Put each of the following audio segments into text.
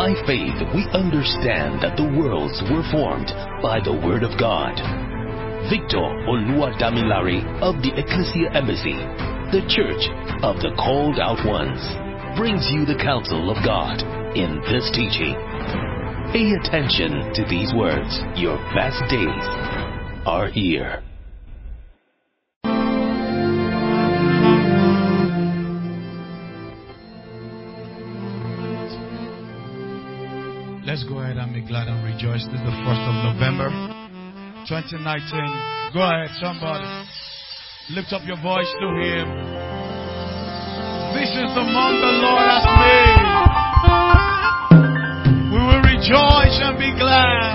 By faith, we understand that the worlds were formed by the Word of God. Victor Oluwadamilare of the Ecclesia Embassy, the Church of the Called Out Ones, brings you the counsel of God in this teaching. Pay attention to these words. Your best days are here. Let's go ahead and be glad and rejoice. This is the 1st of November, 2019. Go ahead, somebody. Lift up your voice to Him. This is the month the Lord has made. We will rejoice and be glad.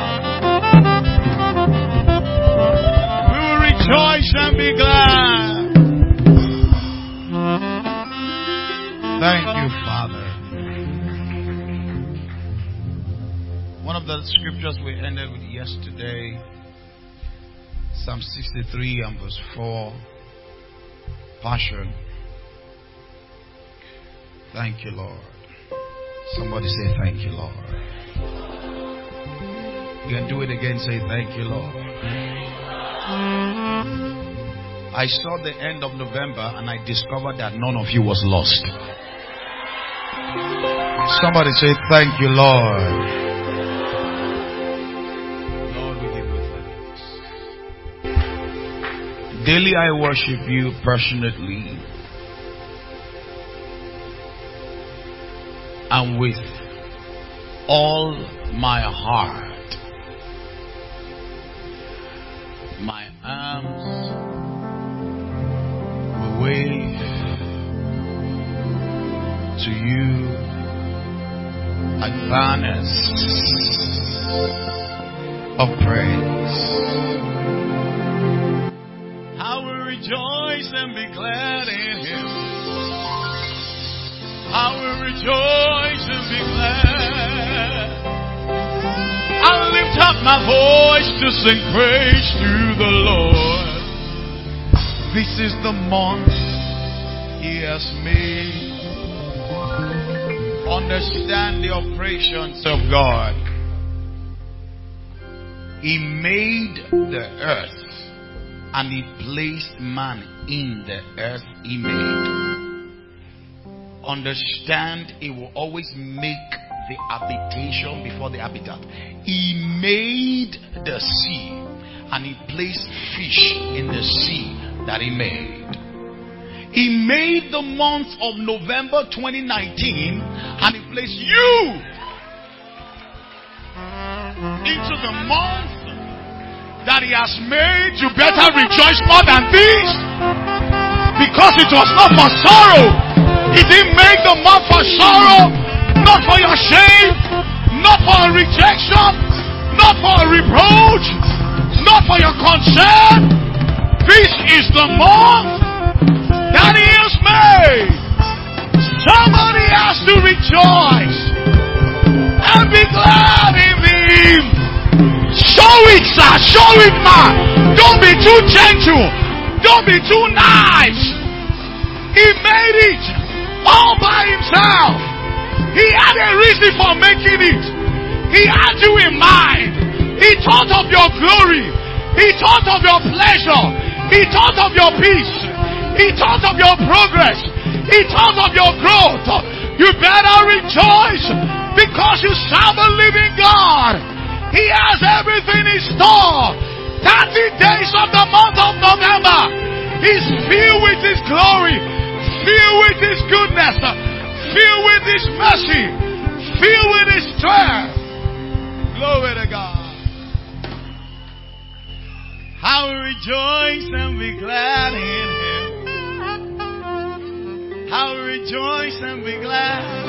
We will rejoice and be glad. Thank you, Father. One of the scriptures we ended with yesterday, Psalm 63 and verse 4, Passion. Thank you, Lord. Somebody say, thank you, Lord. You can do it again, say, thank you, Lord. I saw the end of November and I discovered that none of you was lost. Somebody say, thank you, Lord. Daily I worship you passionately and with all my heart. My arms will wave to you like banners of praise. Rejoice and be glad in Him. I will rejoice and be glad. I'll lift up my voice to sing praise to the Lord. This is the month He has made. Understand the operations of God. He made the earth. And He placed man in the earth He made. Understand, He will always make the habitation before the habitat. He made the sea. And He placed fish in the sea that He made. He made the month of November 2019. And He placed you into the month that He has made. You better rejoice more than this, because it was not for sorrow. He didn't make the month for sorrow, not for your shame, not for a rejection, not for a reproach, not for your concern. This is the month that He has made. Somebody has to rejoice and be glad in Him. Show it, sir. Show it, man. Don't be too gentle. Don't be too nice. He made it all by Himself. He had a reason for making it. He had you in mind. He thought of your glory. He thought of your pleasure. He thought of your peace. He thought of your progress. He thought of your growth. You better rejoice, because you serve a living God. He has everything in store. 30 days of the month of November. He's filled with His glory, filled with His goodness, filled with His mercy, filled with His strength. Glory to God. I will rejoice and be glad in Him. I will rejoice and be glad.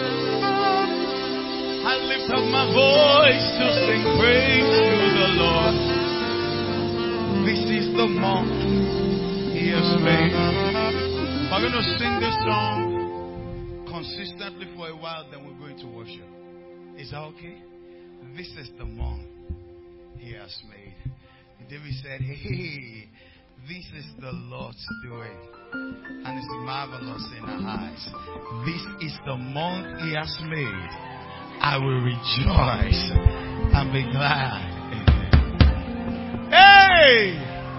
I lift up my voice to sing praise to the Lord. This is the month He has made. We're going to sing this song consistently for a while, then we're going to worship. Is that okay? This is the month He has made. David said, hey, this is the Lord's doing, and it's marvelous in our eyes. This is the month He has made. I will rejoice and be glad. Hey!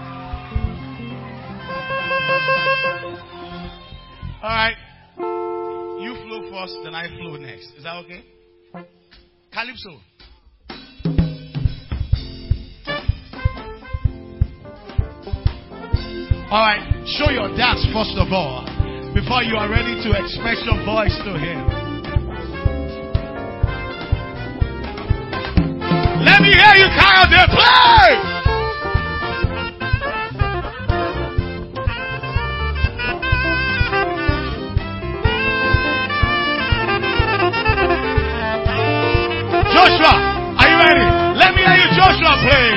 Alright. You flow first, then I flow next. Is that okay? Calypso. Alright, show your dance first of all, before you are ready to express your voice to Him. Let me hear you carry the play! Joshua, are you ready? Let me hear you, Joshua, play.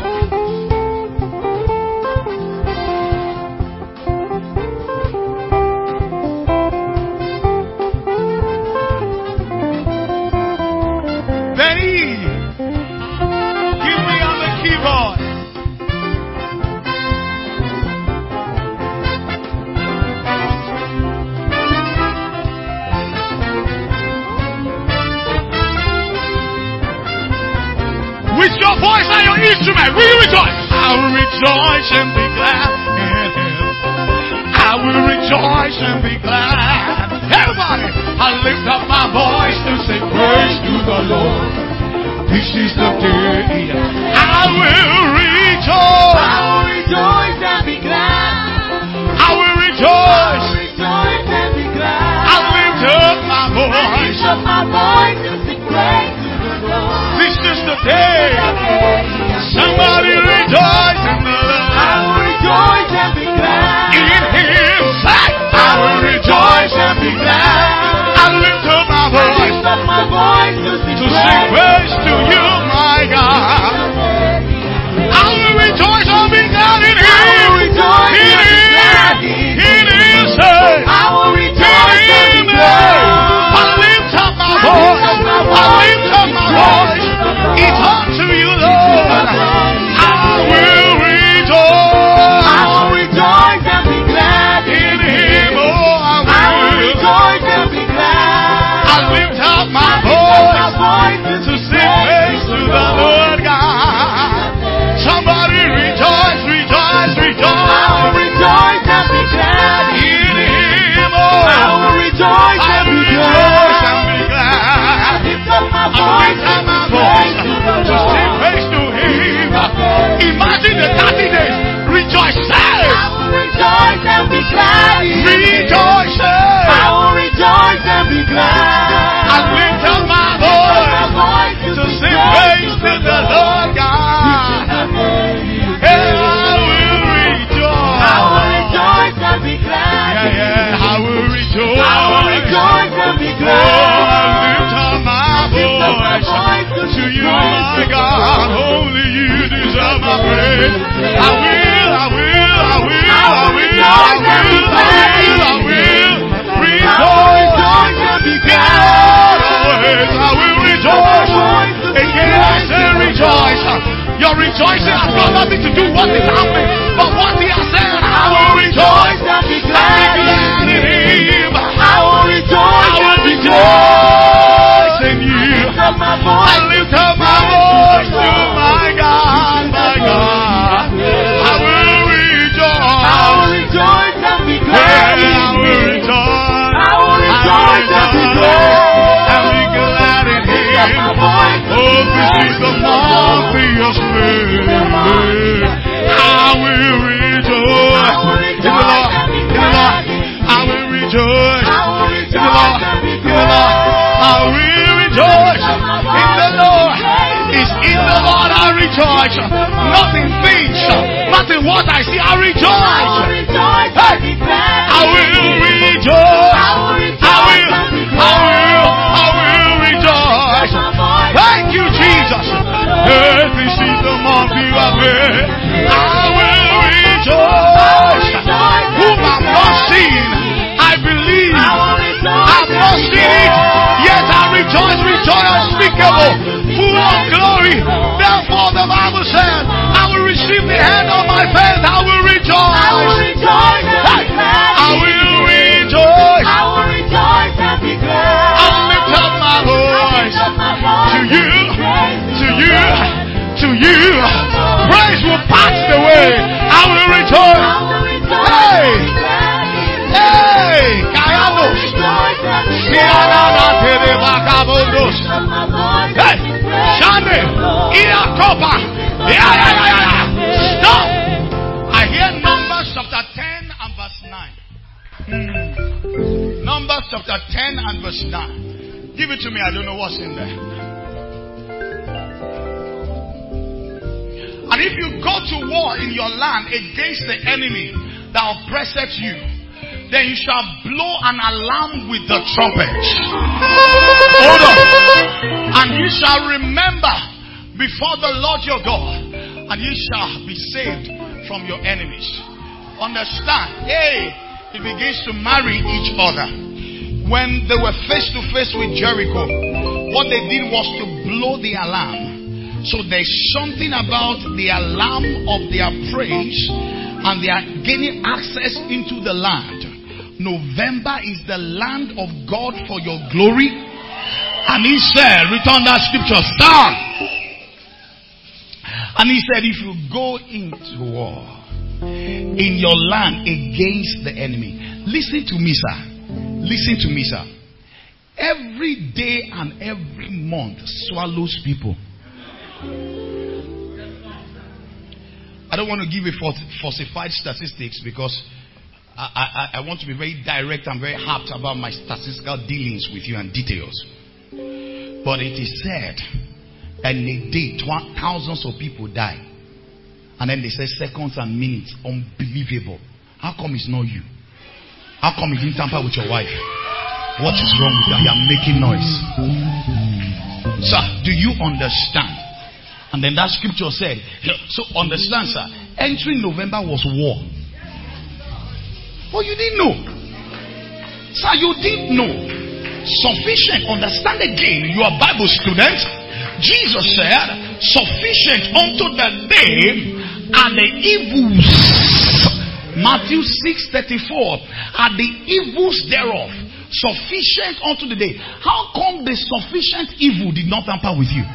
Instrument, will you rejoice? I will rejoice and be glad in Him. I will rejoice and be glad. Everybody, I lift up my voice to say praise to the Lord. This is the day I will rejoice. I will rejoice and be glad. I will rejoice. I will rejoice and be glad. I lift up my voice. I lift up my voice to say praise to the Lord. This is the day. Somebody rejoice in the Lord. I will rejoice and be glad. In Him, say, I will rejoice and be glad. I lift up my voice. I lift up my voice to sing praise to you, my God. I will rejoice and be glad in Him. I will rejoice and be glad in Him, say, I will rejoice and be glad. I lift up my voice. I lift up my voice. It's unto you, Lord. I will rejoice. I will rejoice and be glad in Him. Oh, I will rejoice and be glad. I lift up my voice to sing praise to the Lord God. Somebody rejoice, rejoice, rejoice. I will rejoice and be glad in Him. Oh, I will rejoice and be glad. I lift up my voice to sing praise to Him. Imagine the 30 days. Rejoice. I will rejoice and be glad. Rejoice. I will rejoice and be glad. I lift up my voice to sing praise to the Lord God. Hey, I will rejoice. I will rejoice and be glad. Yeah, I will rejoice. I will rejoice and be glad. Oh, I lift up my voice to you, my God. Only you deserve my praise. I will rejoice and be glad. Always I will rejoice. Again I say rejoice. Your rejoicing has got nothing to do with what is happening, but what He has said. I will rejoice and be glad in Him. I will rejoice and be glad in you. I lift up my voice to my God, my God. I will rejoice. I will rejoice and be glad. I will rejoice. I will rejoice and be glad. And be glad in Him. Oh, this is the marvelous name. I will rejoice in the Lord. I will rejoice in the Lord. I will rejoice in the Lord. It's in the Lord I rejoice. Nothing things, nothing what I see. I rejoice. Hey, I will rejoice. I will rejoice. Thank you, Jesus. Hey, this is the month you have made. I will rejoice. Whom I've not seen, I believe. I've not seen it, yet I rejoice, unspeakable, full of glory. Therefore the Bible says, I will receive the hand of my faith. I will rejoice. I will rejoice and be glad. I will rejoice. I will rejoice and be glad. I'll lift up my voice. Ghost. Hey, Shande, Iakoba. Yeah. Stop. I hear Numbers chapter 10 and verse 9. Numbers chapter 10 and verse 9. Give it to me. I don't know what's in there. And if you go to war in your land against the enemy that oppresseth you, then you shall blow an alarm with the trumpet. Hold on. And you shall remember before the Lord your God, and you shall be saved from your enemies. Understand? Hey, it begins to marry each other. When they were face to face with Jericho, what they did was to blow the alarm. So there's something about the alarm of their praise, and they are gaining access into the land. November is the land of God for your glory. And he said, return that scripture, stand. And he said, if you go into war in your land against the enemy, listen to me, sir. Listen to me, sir. Every day and every month swallows people. I don't want to give you falsified statistics because I want to be very direct and very apt about my statistical dealings with you and details. But it is said, in a day, thousands of people die. And then they say seconds and minutes. Unbelievable. How come it's not you? How come you didn't tamper with your wife? What is wrong with you? You are making noise. Sir, do you understand? And then that scripture said, so understand, sir, entering November was war. Oh, you didn't know. Sir, you didn't know. Sufficient. Understand again, you are Bible student. Jesus said, sufficient unto the day are the evils. Matthew 6:34 are the evils thereof. Sufficient unto the day. How come the sufficient evil did not tamper with you?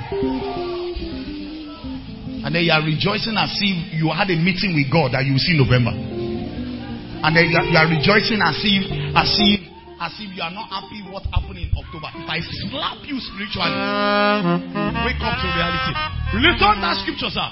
And then you are rejoicing as if you had a meeting with God that you will see November. And then you are rejoicing as if you are not happy what happened in October. If I slap you spiritually, wake up to reality. Return that scripture, sir.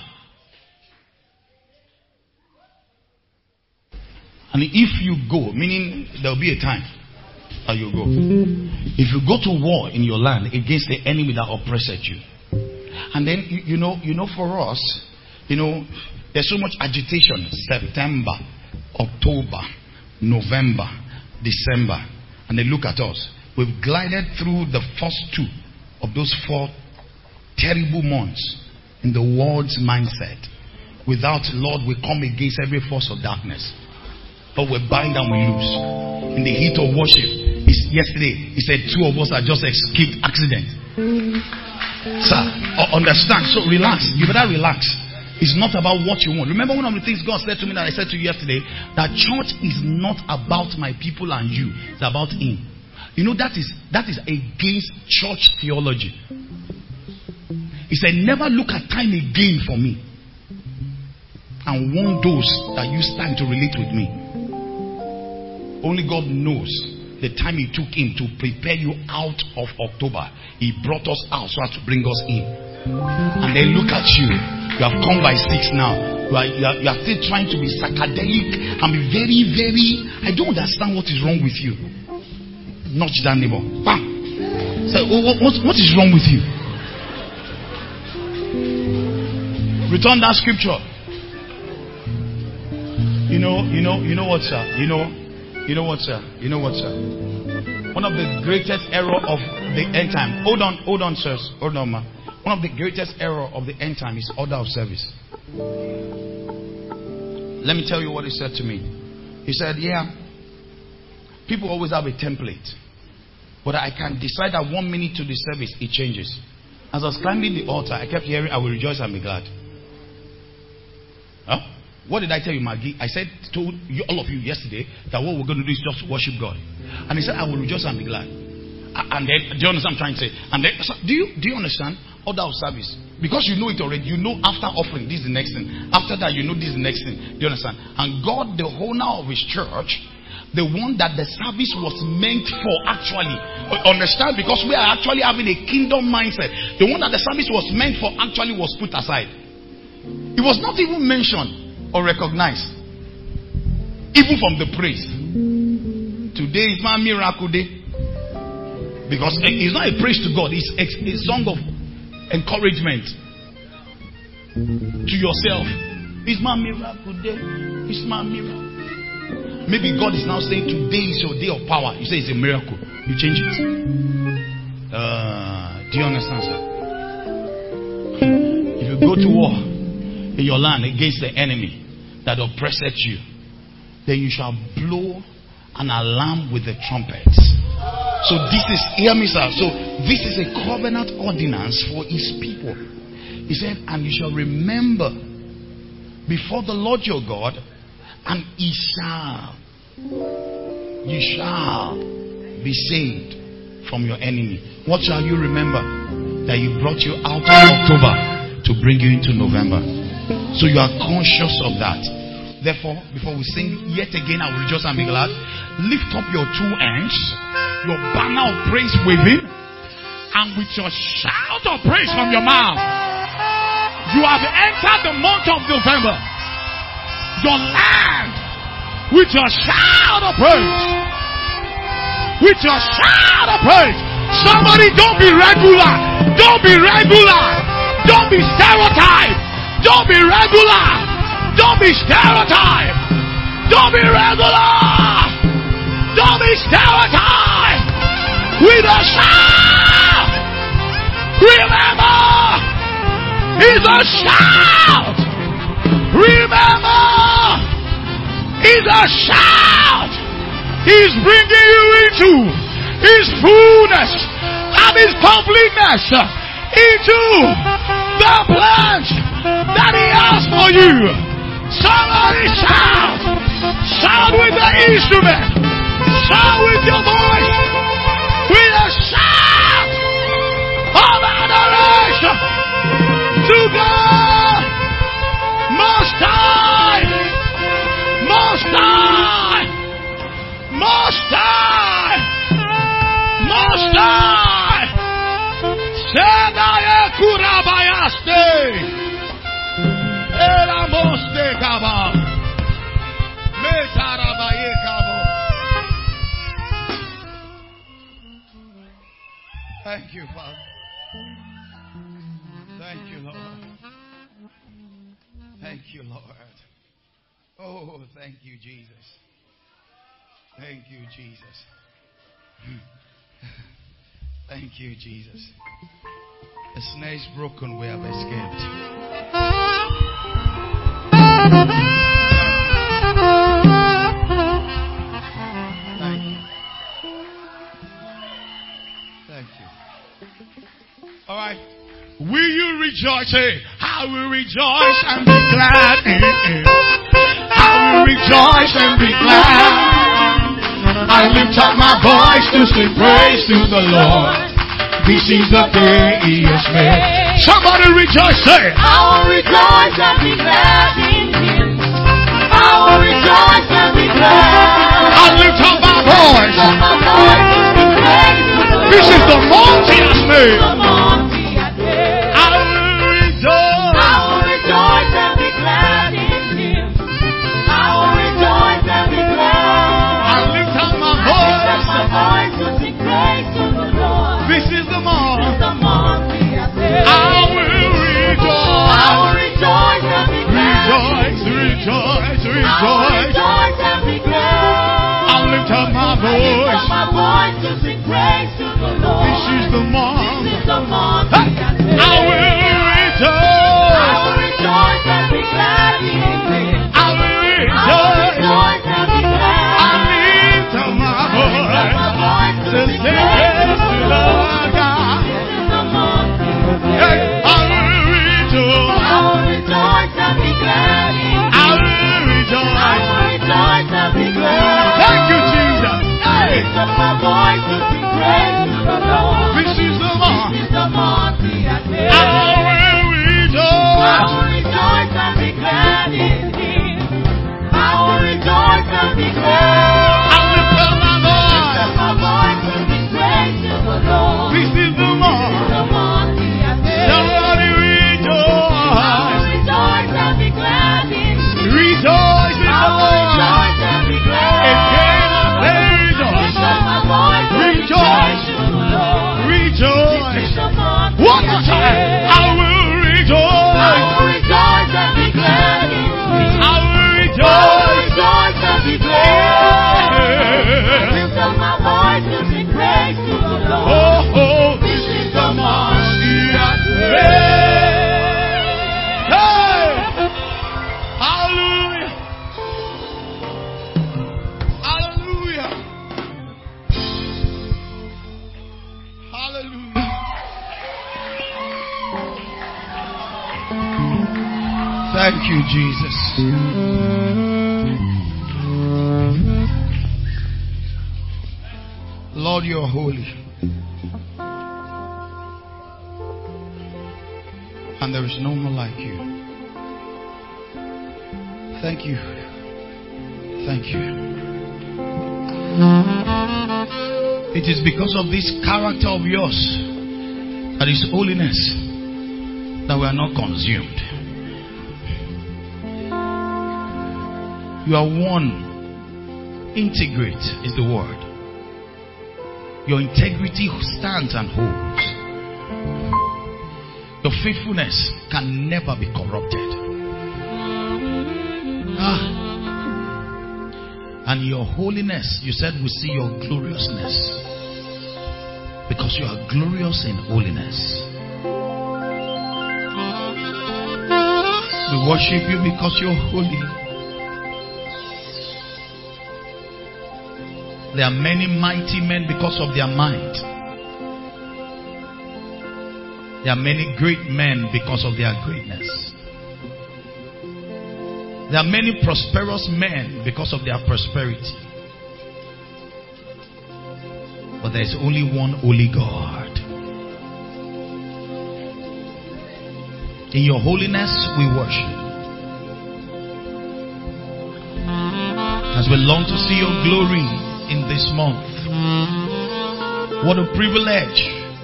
And if you go, meaning there will be a time that you go. If you go to war in your land against the enemy that oppresses you, and then you know, for us, there's so much agitation. September, October, November, December, and then look at us. We've glided through the first two of those 4 terrible months in the world's mindset. Without Lord, we come against every force of darkness. But we bind and we lose. In the heat of worship, yesterday, he said 2 of us are just escaped accident. Sir, understand. So relax. You better relax. It's not about what you want. Remember one of the things God said to me that I said to you yesterday? That church is not about my people and you. It's about Him. That is against church theology. He said, never look at time again for me and warn those that use time to relate with me. Only God knows the time He took Him to prepare you out of October. He brought us out so as to bring us in. And then look at you. You have come by 6 now. You are still trying to be psychedelic and be very, very... I don't understand what is wrong with you. Notch that neighbor. Bam. So, what is wrong with you? Return that scripture. You know what, sir? You know what, sir? One of the greatest error of the end time. Hold on, sirs. Hold on, ma. One of the greatest error of the end time is order of service. Let me tell you what he said to me. He said, yeah, people always have a template. But I can decide that 1 minute to the service, it changes. As I was climbing the altar, I kept hearing, I will rejoice and be glad. Huh? What did I tell you, Maggie? I told you, all of you yesterday, that what we're going to do is just worship God. And he said, I will rejoice and be glad. And then, do you understand what I'm trying to say? And then, so, do you understand? Order of service. Because you know it already. You know after offering, this is the next thing. After that, you know this is the next thing. Do you understand? And God, the owner of His church, The one that the service was meant for, actually. Understand? Because we are actually having a kingdom mindset. The one that the service was meant for actually was put aside. It was not even mentioned or recognized. Even from the praise. Today is my miracle day. Because it's not a praise to God. It's a song of encouragement to yourself. It's my miracle day. It's my miracle. Maybe God is now saying today is your day of power. You say it's a miracle. You change it. Do you understand, sir? If you go to war in your land against the enemy that oppressed you, then you shall blow an alarm with the trumpets. So this is, hear me, sir. So this is a covenant ordinance for his people. He said, and you shall remember before the Lord your God, and you shall be saved from your enemy. What shall you remember? That he brought you out of October to bring you into November. So you are conscious of that. Therefore, before we sing yet again, I will rejoice and be glad. Lift up your two hands, your banner of praise waving, and with your shout of praise from your mouth, you have entered the month of November. Your land, with your shout of praise. With your shout of praise. Somebody, don't be regular. Don't be regular. Don't be stereotyped. Don't be regular. Don't be stereotyped. Don't be regular. Don't be stereotyped. With a shout. Remember, it's a shout. Remember, it's a shout. He's bringing you into his fullness and his completeness, into the plans that he has for you. Somebody shout. Shout with the instrument. Shout with your voice. With a shout of adoration to God. Most High. Most High. Most High. Most High. Sedaye kurabayaste. Elamoste kaba. Metarabaye kabo. Thank you, Father. Thank you, Lord. Thank you, Lord. Oh, thank you, Jesus. Thank you, Jesus. Thank you, Jesus. The snare is broken. We have escaped. Thank you. Thank you. All right. Will you rejoice? Hey, I will rejoice and be glad in it. I will rejoice and be glad. I lift up my voice to sing praise to the Lord. This is the day He has made. Somebody rejoice, say, I will rejoice and be glad in Him. I will rejoice and be glad. I lift up my voice. This is the month He has made. I will rejoice. I will rejoice and be glad in Him. I will rejoice and be glad. I lift up my voice to sing praise to the Lord. This is the month. This is the month He has made. I will rejoice. I will rejoice and be glad. Rejoice, rejoice, rejoice. I will rejoice and be glad. I lift up my I lift up my voice. voice to sing praise to the Lord. This is the month. This is the month He has made. I will rejoice. I will rejoice and be glad in Him. I will I will rejoice. rejoice and be glad. I lift up my voice to sing praise to the Lord God. This is the month He has Hey, made. I will rejoice. I will rejoice and be glad in Him. I will I rejoice. will rejoice and be glad. Thank you, Jesus. I lift up my voice to Thank you, Jesus. Lord, you're holy. And there is no one like you. Thank you. Thank you. It is because of this character of yours, that is holiness, that we are not consumed. You are one. Integrate is the word. Your integrity stands and holds. Your faithfulness can never be corrupted. And your holiness, you said we see your gloriousness. Because you are glorious in holiness. We worship you because you're holy. There are many mighty men because of their might. There are many great men because of their greatness. There are many prosperous men because of their prosperity. But there is only one holy God. In your holiness we worship. As we long to see your glory in this month. What a privilege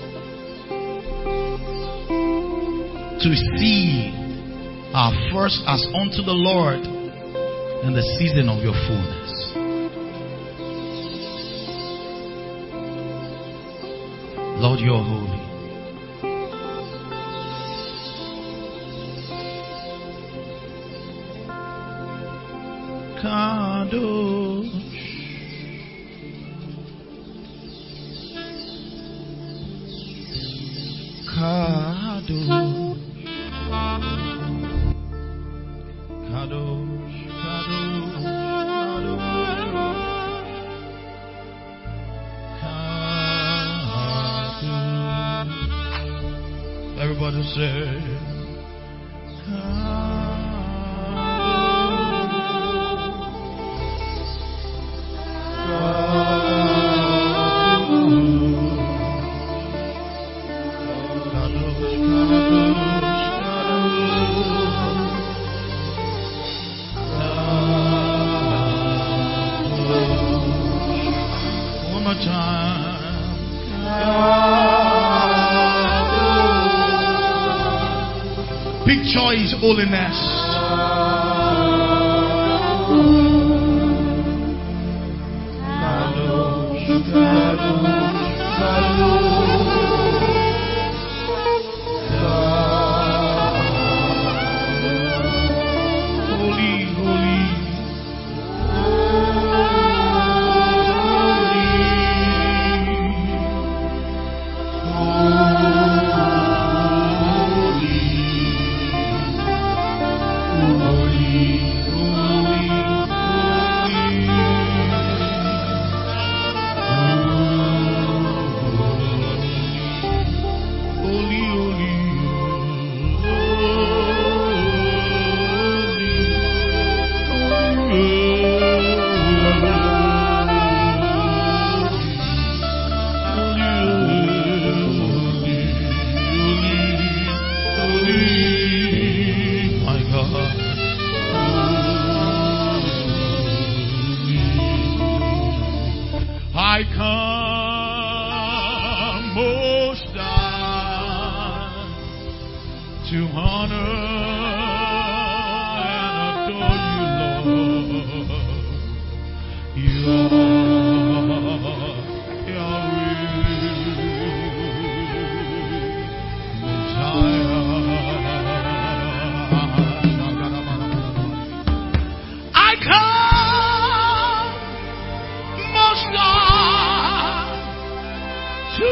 to see our first as unto the Lord in the season of your fullness. Lord, you're holy. Kadosh, Kadosh, Kadosh, Kadosh, Kadosh. Everybody say, picture his holiness. Holy, holy. I come most high to honor and adore you, Lord. You are Yahweh, Messiah. I come most high to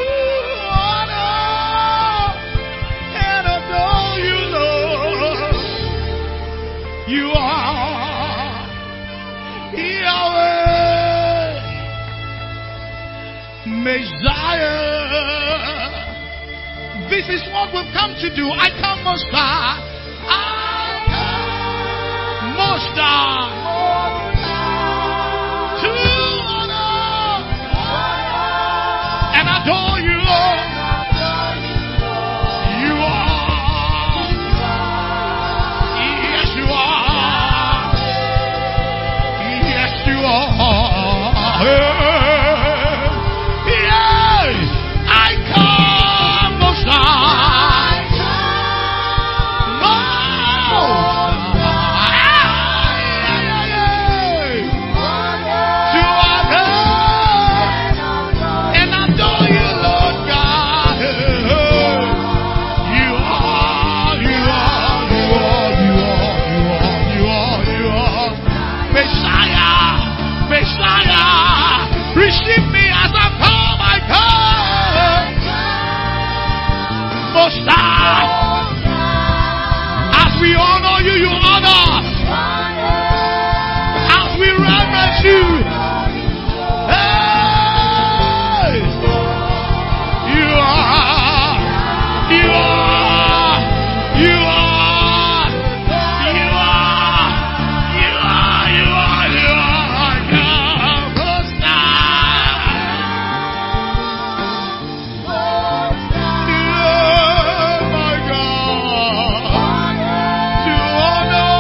honor and adore you, Lord. You are Yahweh, Messiah. This is what we've come to do. I come most high. I come Most High. To honor and adore you, Lord. You are. Yes, you are. Yes, you are. Yes, I come, Most High. Most High. To honor and adore you, Lord God. You are, you are, you are, you are, you are, you are, Messiah, Messiah. Receive me as I come, I come. Most High. As we honor you, you honor. As we reverence you, hey, you are, you are, you are, you are, you are, you are, you are, God, Most High. Yeah, my God, to honor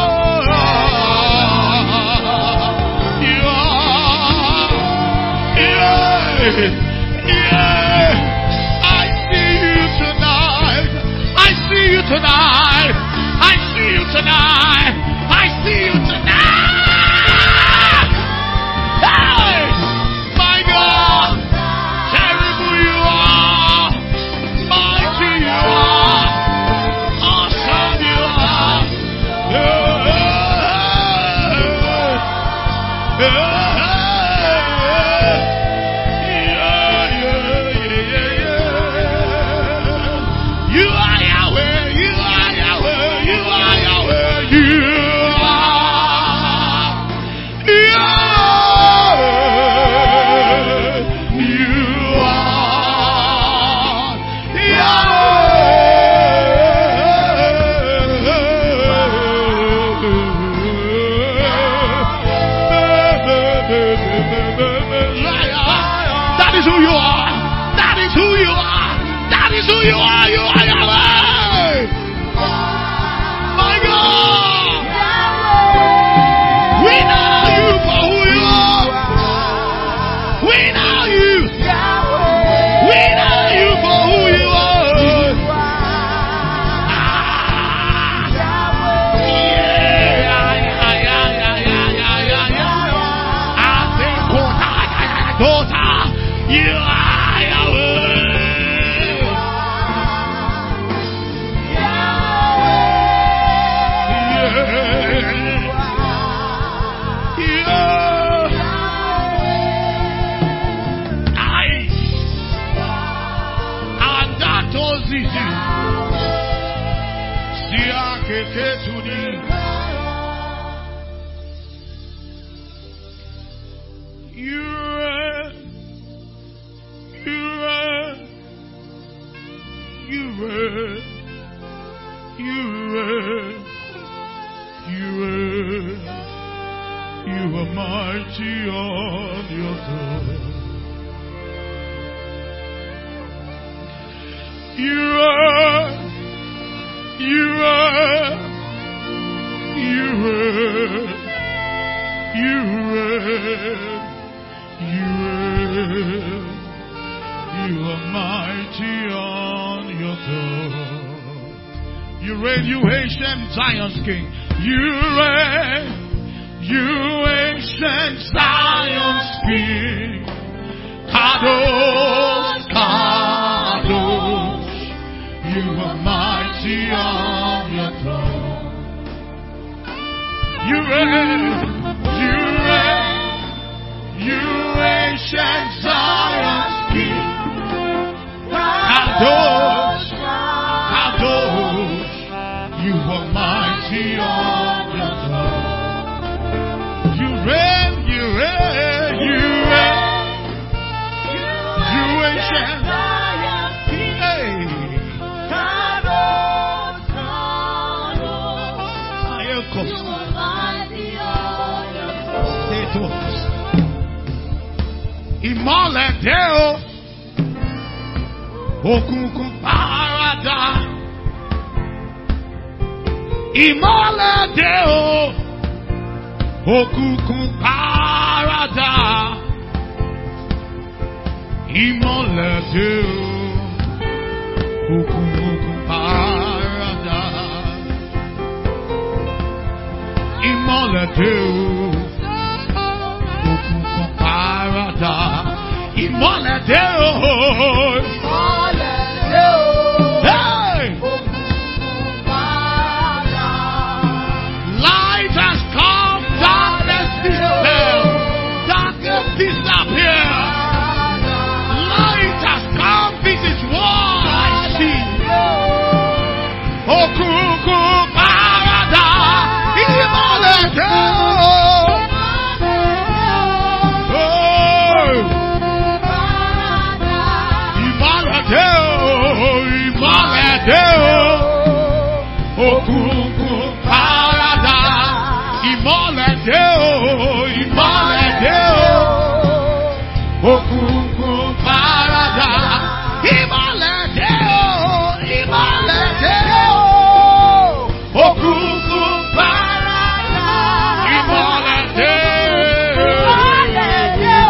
you are, yeah, yeah. I see you tonight. I see you tonight. I see you tonight. I see you tonight. Hey, my God, terrible you are, mighty you are, awesome you are. You are Yahweh, you are Yahweh, you are Yahweh, you are Yahweh, you are Yahweh. That is who you are. That is who you are. That is who you are. You are Yahweh. My God. We know you for who you are. We know you. We know you for who you are. You are Yahweh. You are mighty on your throne. You are mighty on your throne. You reign, you ancient Zion's King. You reign, you ancient Zion's King. Kadosh, Kadosh, you are mighty on your throne. You reign, you ancient Zion's King. Kadosh, Kadosh, you are mighty on your throne. You reign, you ancient Zion's King. Hey. Kadosh, Kadosh, deo. Òkùnkùn pàràdà. Ìmọ́lẹ̀ deo. Òkùnkùn pàràdà. Ìmọ́lẹ̀ deo. Òkùnkùn pàràdà. Ìmọ́lẹ̀ deo. Òkùnkùn pàràdà. Ìmọ́lẹ̀ deo. Hey! Light has come, darkness dispelled, darkness disappeared. Light has come, this is what I see. Òkùnkùn pàràdà. Ìmọ́lẹ̀ deo. Òkùnkùn pàràdà. Ìmọ́lẹ̀ deo. Ìmọ́lẹ̀ deo. Òkùnkùn pàràdà. Ìmọ́lẹ̀ deo. Ìmọ́lẹ̀ deo. Òkùnkùn pàràdà. Ìmọ́lẹ̀ deo.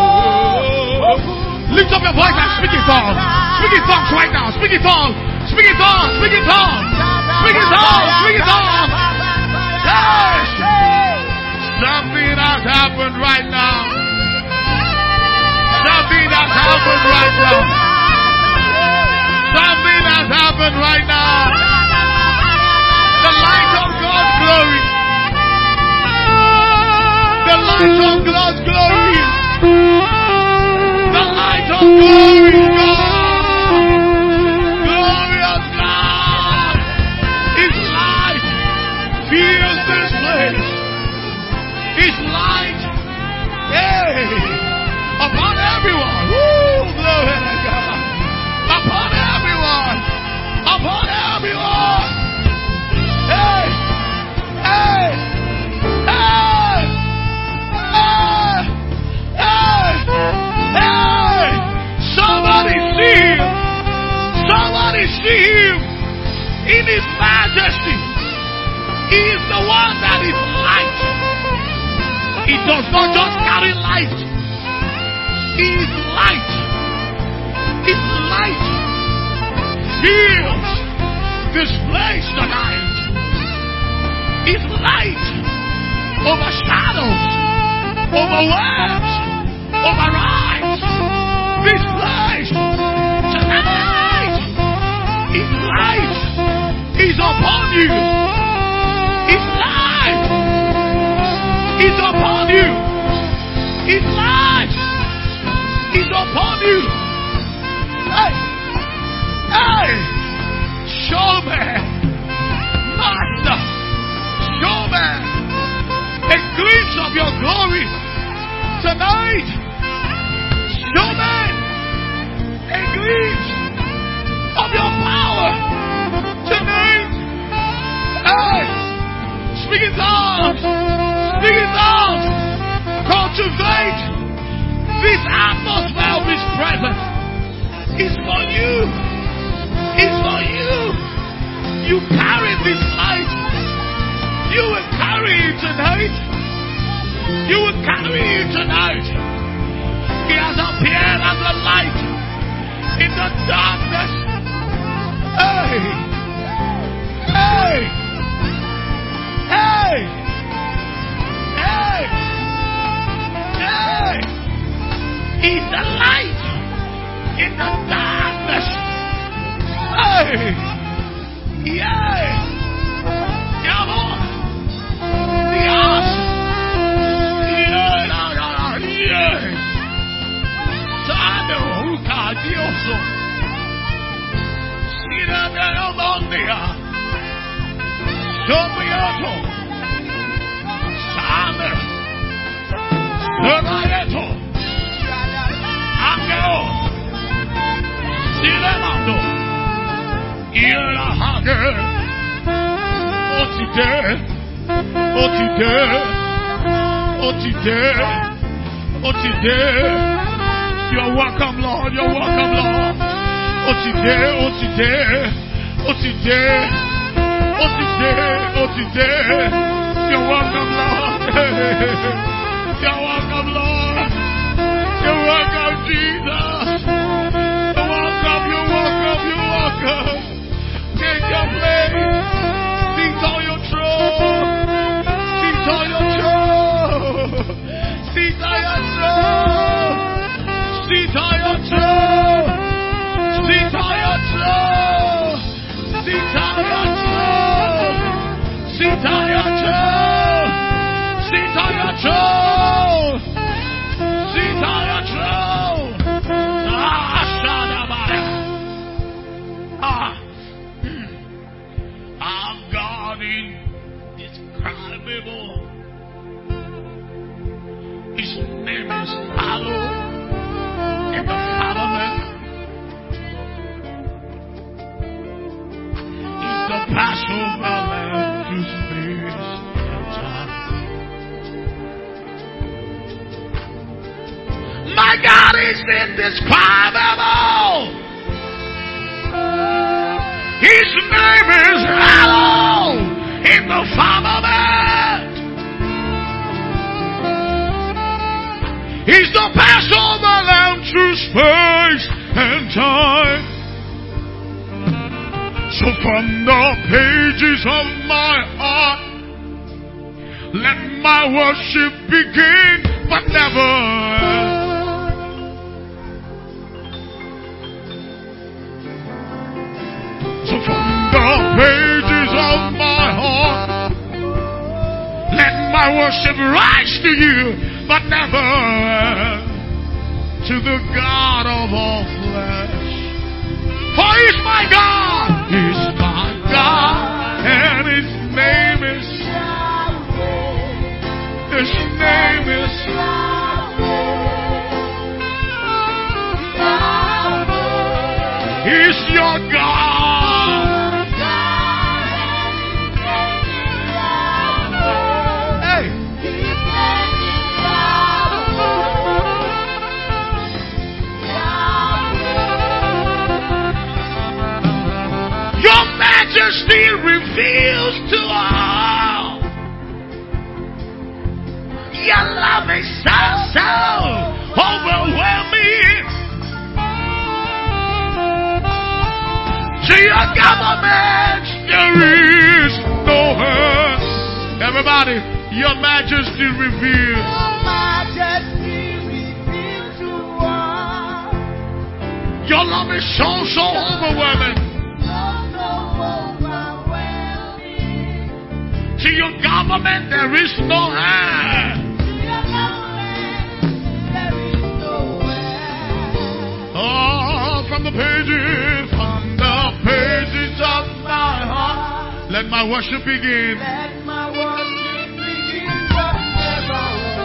Lift up your voice and speak in tongues. Speak in tongues right now. Speak in tongues. Speak in tongues. Speak in tongues. Speak in tongues. Speak in tongues. Yes. Something has happened right now. Something has happened right now. Something has happened right now. The light of God's glory. The light of God's glory. The light of glory, God. Glorious God. His light fills this place. His light, hey, upon everyone. Woo, glory to God. Upon everyone. Upon everyone. Hey, hey, hey, hey, hey, hey. Somebody see him. Somebody see him in his majesty. He is the one that is light. He does not just carry light. He is light. His light fills this place tonight. His light overshadows, overwhelms, overrides this place tonight. His light is upon you. His light is upon you. His light is upon you. Hey, hey, show me, Master, show me a glimpse of your glory tonight. Show me a glimpse of your power tonight. Hey, speak in tongues. Speak in tongues. Cultivate this atmosphere of His presence. It's for you. It's for you. You carry this light. You will carry it tonight. You will carry it tonight. He has appeared as a light in the darkness. Hey! Hey! Hey! Hey! Hey! He's the light in the darkness. Hey! Yeah! Come on! Yes! Yeah! Sano Huka Dioso. Sina de Omondia. Sopiato. Same. Seraeto. Angelo. Silemando. Ira Hager. Otite. Otite. Otite. Otite. You're welcome, Lord. You're welcome, Lord. Otide, Otide, Otide, Otide, Otide. You're welcome, Lord. You're welcome, Lord. You're welcome, Jesus. You're welcome, you're welcome, you're welcome. Take your place. Sit on your throne. Sit on your throne. Sit on your throne. Sit on your throne. Sit on your throne. Sit on your throne. Sit on your throne. Sit on your throne. Sit on your throne. Our God is indescribable. His name is hallowed in the firmament. He's the Passover Lamb to space and time. My God is indescribable. His name is hallowed in the firmament. He's the Passover Lamb through space and time. So from the pages of my heart, let my worship begin, but never end. So from the pages of my heart, let my worship rise to you, but never end. To the God of all flesh. For He's my God, He's my God, and His name is Yahweh. His name is Yahweh. He's your God. Hey. Your majesty reveals to all. Your love is so overwhelming. To your government there is no end. Everybody, your majesty reveals. Your majesty reveals to all. Your love is so overwhelming. To your government there is no end. Oh, from the pages of my heart, let my worship begin. Let my worship begin, but never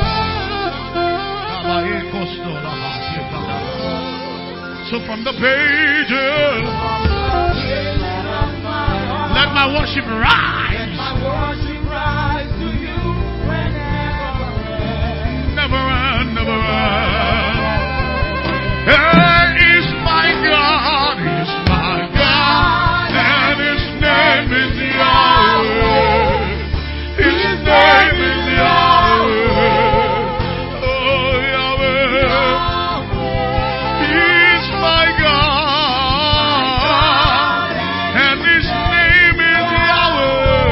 end. So from the pages, let my worship rise. my worship rise to you whenever. Never end, never end. Is my God, is my God, and His name is Yahweh. His name is Yahweh. Oh, Yahweh. He's my God, and His name is Yahweh.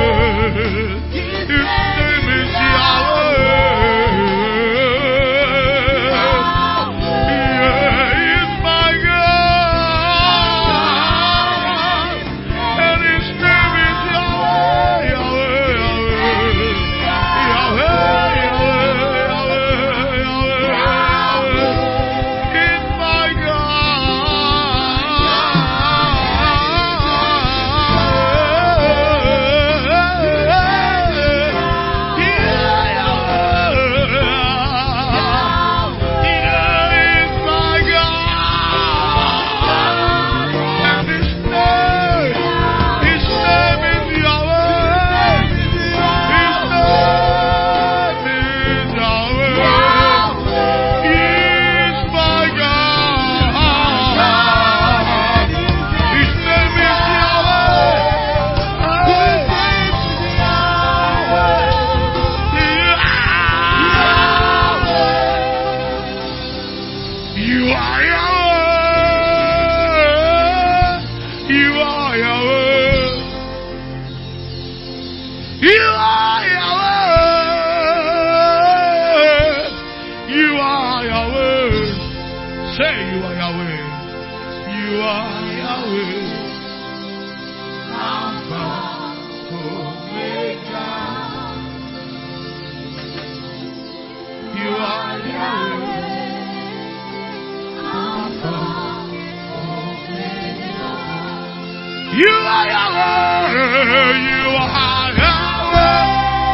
You are Yahweh. You are Yahweh.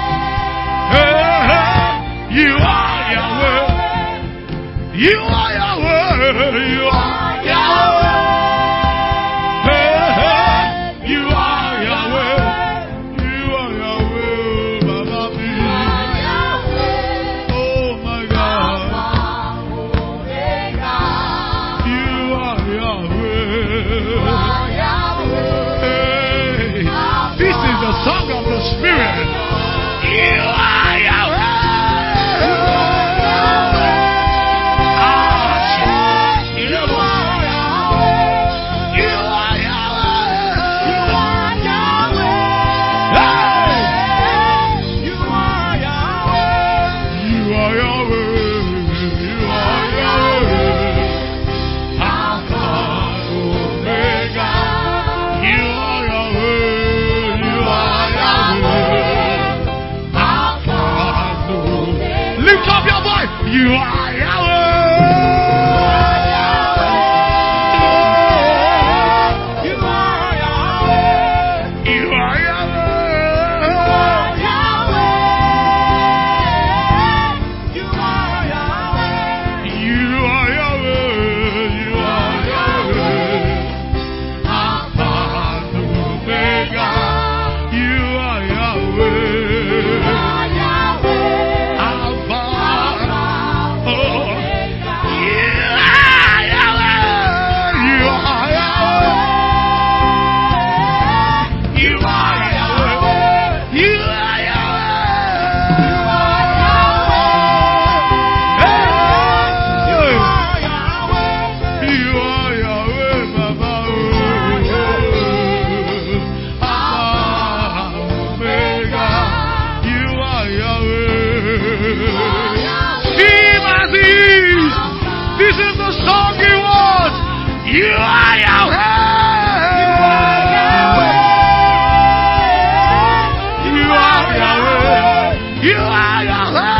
You are Yahweh. You are Yahweh. You are Yahweh. You are Yahweh. You are Yahweh. Baba, oh my God. You are Yahweh. Hey, this is the song of the Spirit. You are Yahweh. You are Yahweh. You are Yahweh. You are Yahweh. You are Yahweh. You are Yahweh. You are Yahweh. Alpha and Omega. You are Yahweh. This is the song he wants. You are Yahweh. You are Yahweh. You are Yahweh.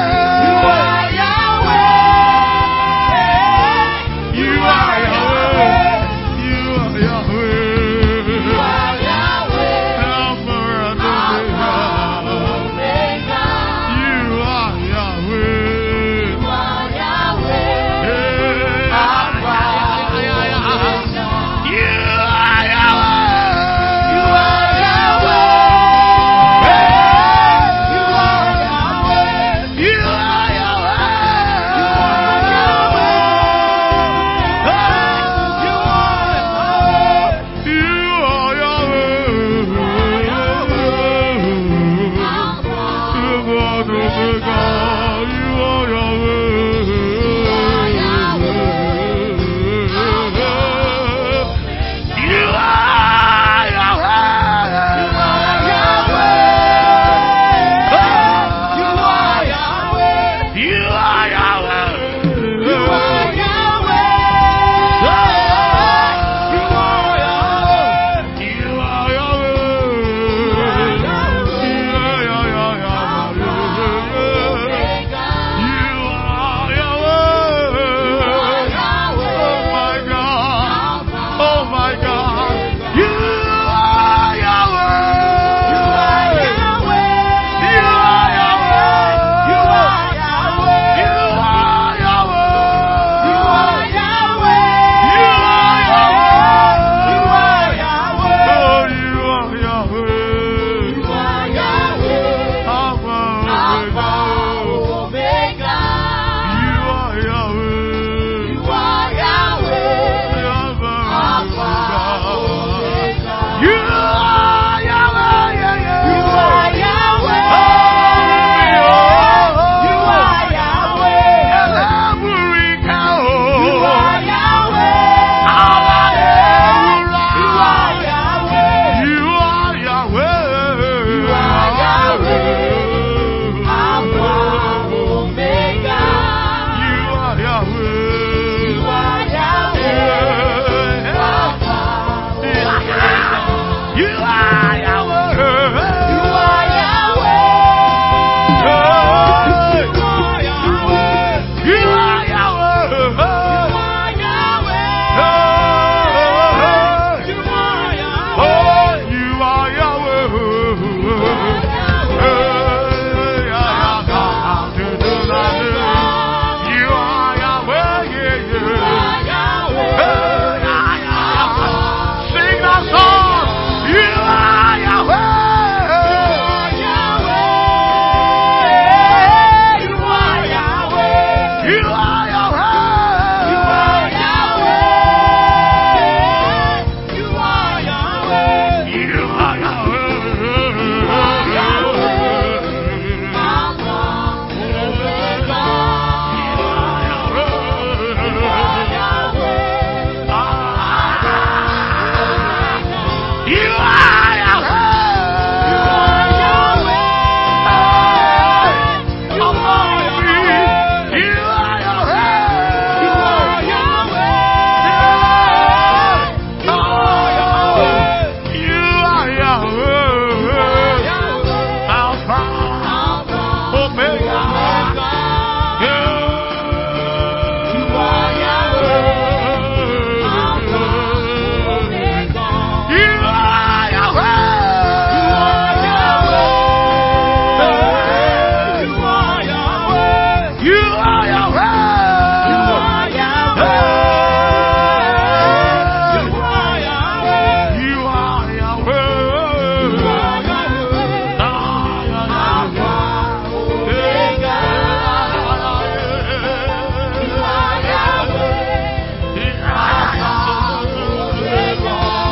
You are Yahweh. You are Yahweh. You are Yahweh. Alpha and Omega. You are Yahweh. You are Yahweh.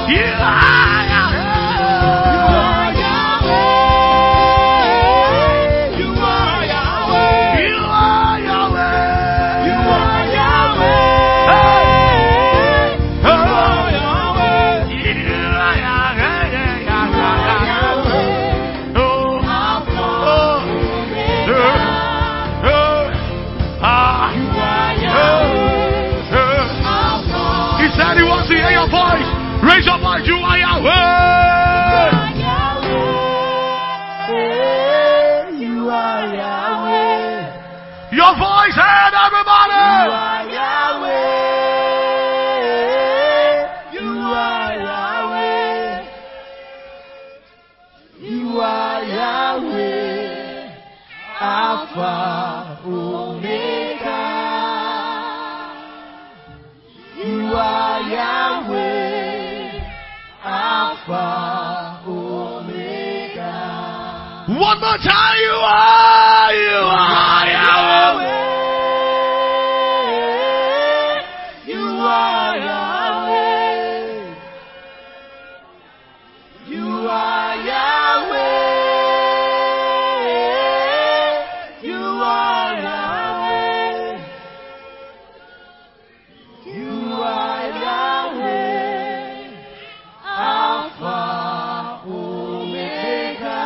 You are Yahweh. You are Yahweh. You are Yahweh. You are Yahweh. You are Yahweh. You are Yahweh. Oh. Alpha, You are Yahweh. Alpha, He said he wants to hear your voice. Raise your voice. You are Yahweh. You are Yahweh. Your voice heard, everybody. You are Yahweh. You are Yahweh. You are Yahweh. Alpha, Omega. You are Yahweh. Alpha, Omega. One more time. You are Yahweh. You are Yahweh. You are Yahweh. You are Yahweh. You are Yahweh. Alpha, Omega.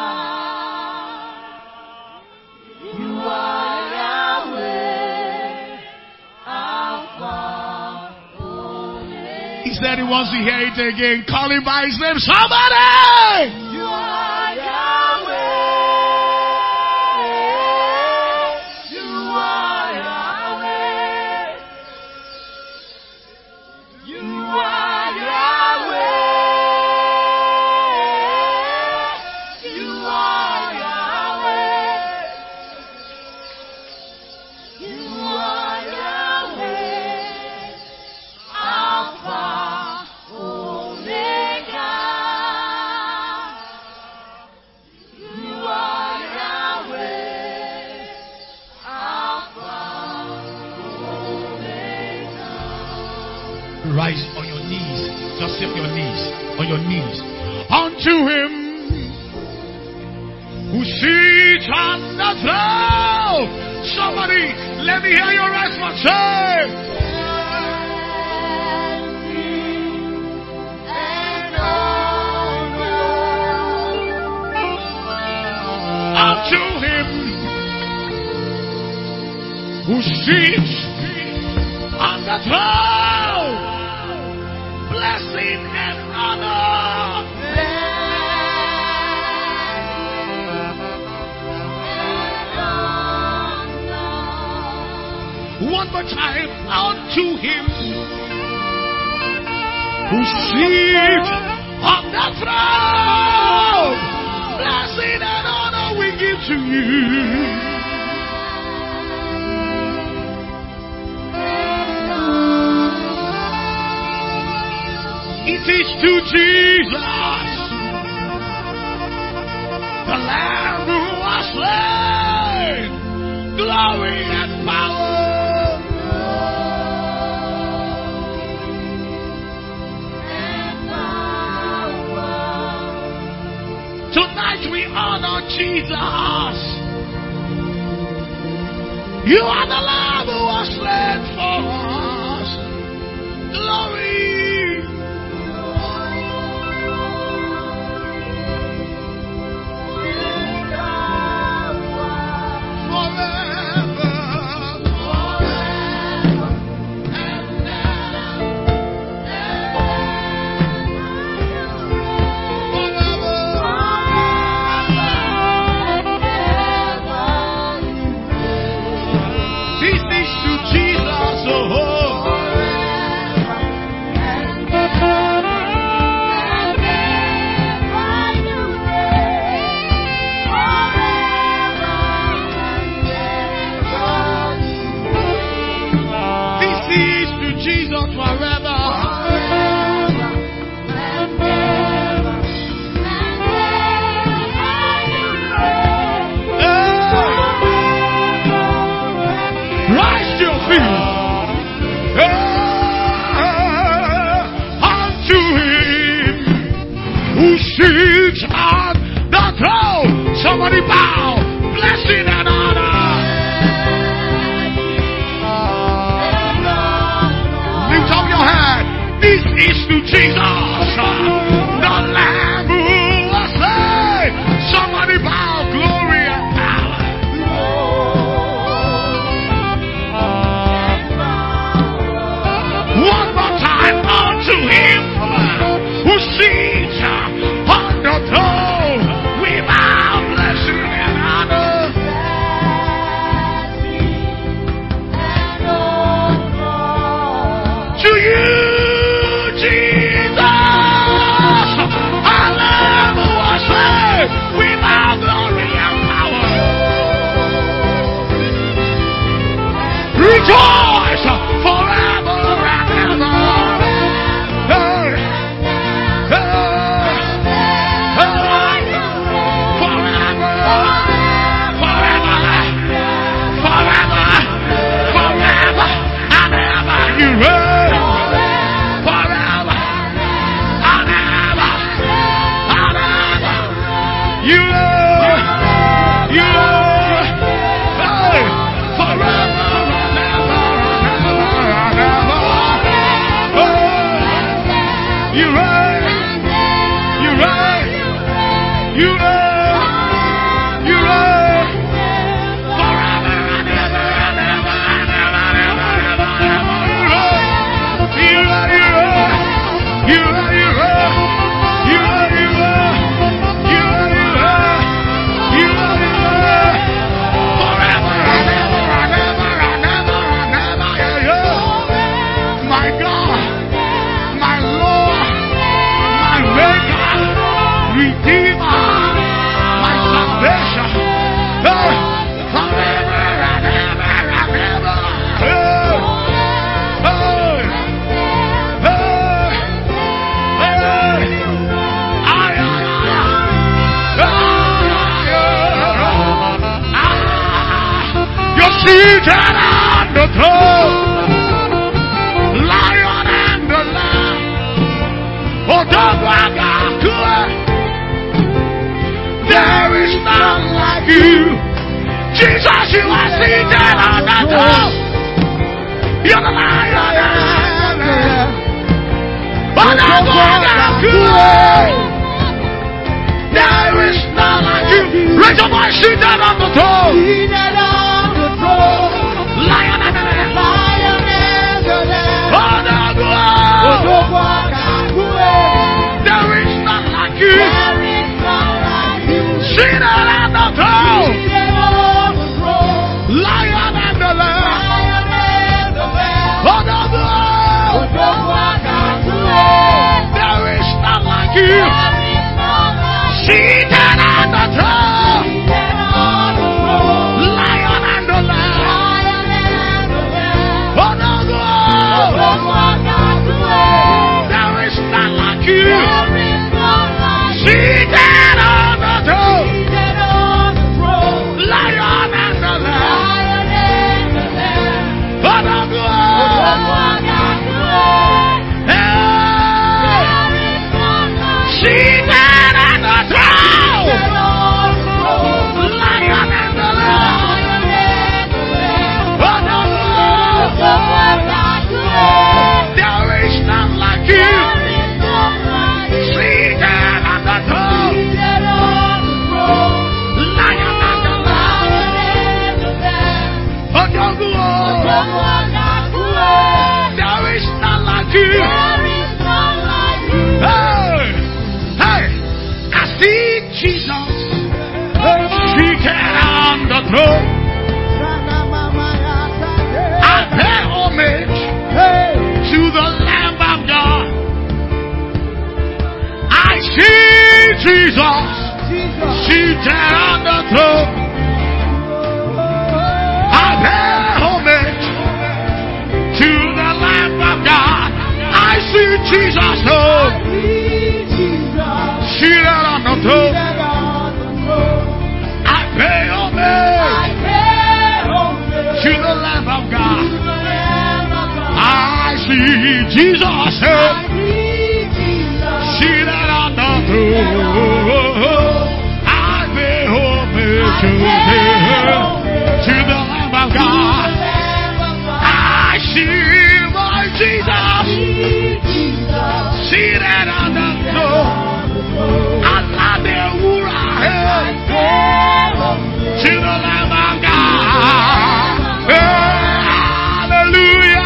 You are Yahweh. Alpha, Omega. He said he wants to hear it again. Call him by his name. Somebody. You are Yahweh. You are Yahweh. You are Yahweh. You are Yahweh. You are Yahweh. Alpha, Omega. You are Yahweh. Alpha, Omega. Rise on your knees. Just sit on your knees. On your knees. Unto him who sits on the throne. Somebody, let me hear your response. Say. Unto him who sits on the throne, blessing and honor. One more time, unto him who sits on the throne, blessing and honor we give to you. It is to Jesus, the Lamb who was slain, glory and power. Tonight we honor Jesus. You are the Lamb who was slain for us. Glory. This is to Jesus, oh. sits on the throne. Somebody bow. Blessing and honor. Lift up your hand. This is to Jesus, the Lamb who was slain. Somebody bow. Glory and power. One more time unto him who sits on the throne. We bow, blessing and honor. To you, Jesus, our Lamb who was slain. We bow, glory and power. Rejoice forever and ever. Hey, hey, hey. Forever, forever, forever, forever and ever. You reign. Forever and ever, and ever. You reign. You reign. Hey, forever and ever, and ever, and ever. Hey, you reign. You reign. You reign. You reign. Forever and ever, and ever, and ever, and ever, and ever. You reign. You reign. You reign. You reign. You reign. You reign. You reign. You reign. Forever and ever, and ever, and ever, and ever. My God, my Lord, my Maker, Redeemer, my salvation. Forever and ever and ever. You're seated on the throne, Lion and the Lamb. There is none like you. Jesus, you are seated on the throne. You're the Lion and the Lamb. There is none like you. Raise your voice, seated on the throne. Lion and the Lamb. There is none like you. Seated on the throne. Lion and the Lamb. There is none like you. Seated on the throne. Lion and the Lamb. There is none like you. Seated on the throne. Lion and the Lamb. Seated on the throne. Lion and the Lamb. There is none like you. Seated on the throne. Lion and the Lamb. There is none like you. Hey, I see Jesus seated on the throne. I pay homage to the Lamb of God. I see Jesus seated on the throne. I pay homage to the Lamb of God. I see Jesus seated on the throne. I pay homage to the Lamb of God. I see Jesus seated on the throne. to the Lamb of God. I see my Jesus seated on the throne. Allah de Ura, to the Lamb of God. Hallelujah.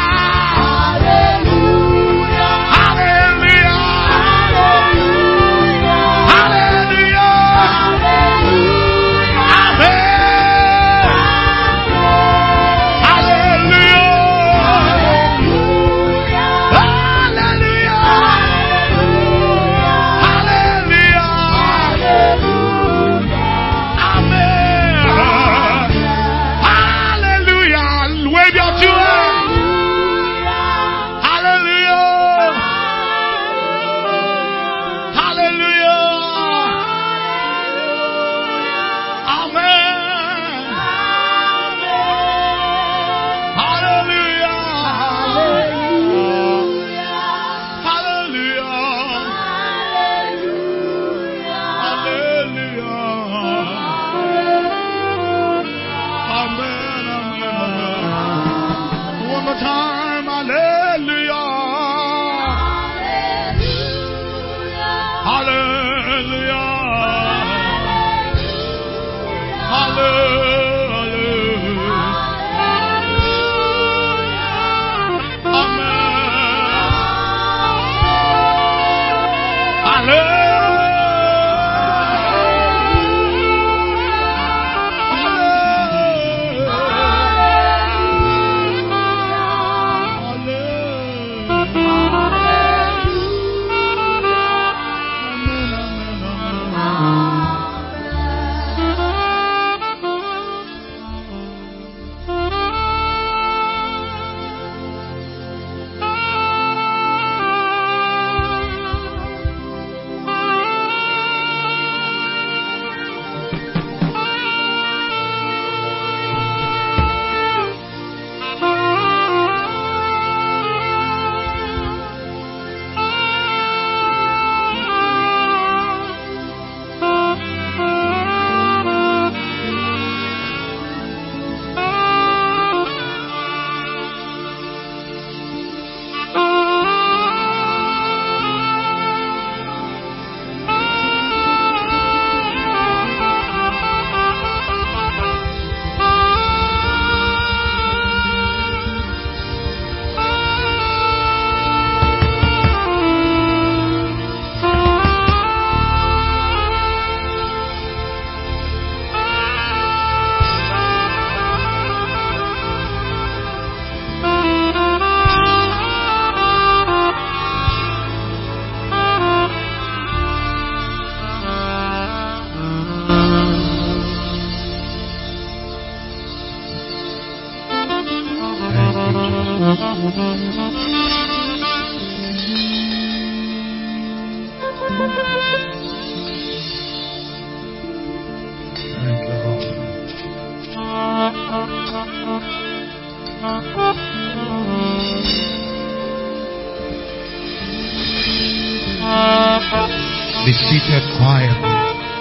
Be seated quietly.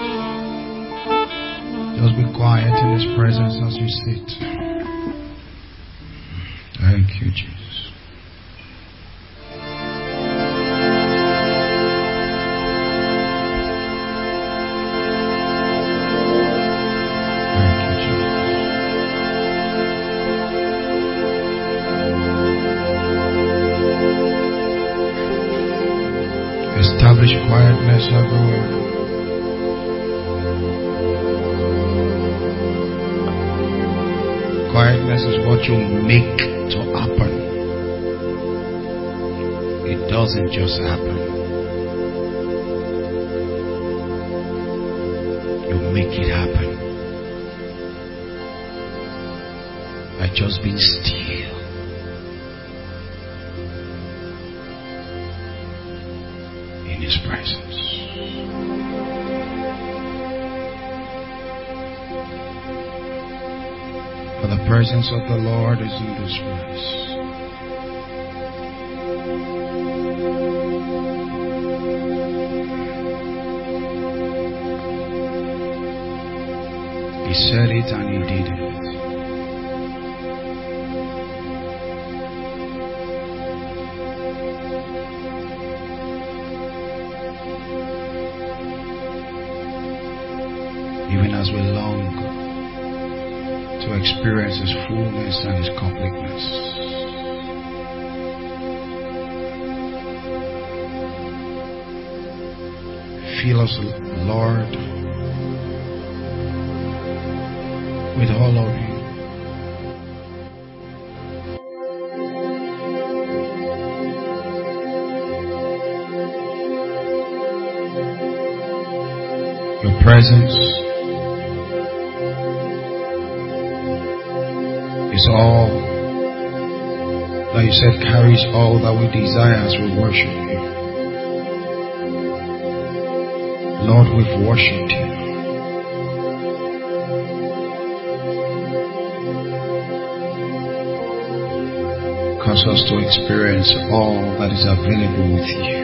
Just be quiet in His presence as you sit. Thank you, Jesus. Thank you, Jesus. Establish quietness everywhere. Quietness is what you make to happen. It doesn't just happen. You make it happen by just being still. In His presence. For the presence of the Lord is in this place. He said it and he did it. Even as we long to experience His fullness and His completeness, fill us, Lord, with all of You. Your presence is all that You said carries all that we desire as we worship You. Lord, we've worshipped You. Cause us to experience all that is available with You.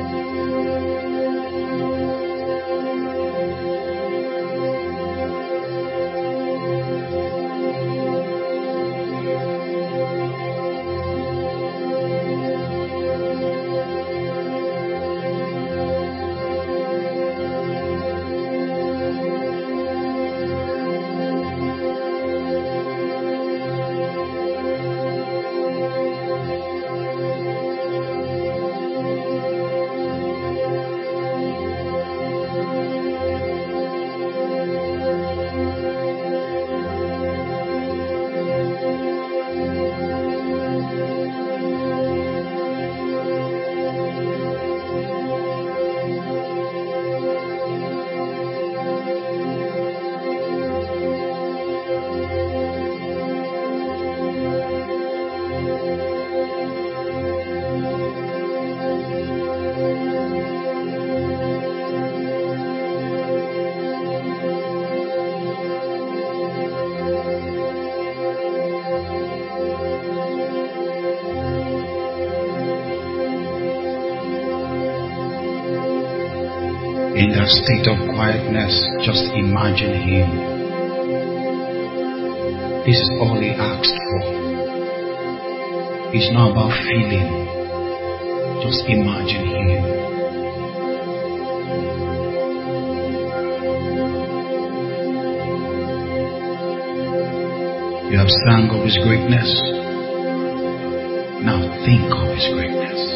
In that state of quietness, just imagine Him. This is all He asked for. It's not about feeling. Just imagine Him. You have sang of His greatness. Now think of His greatness.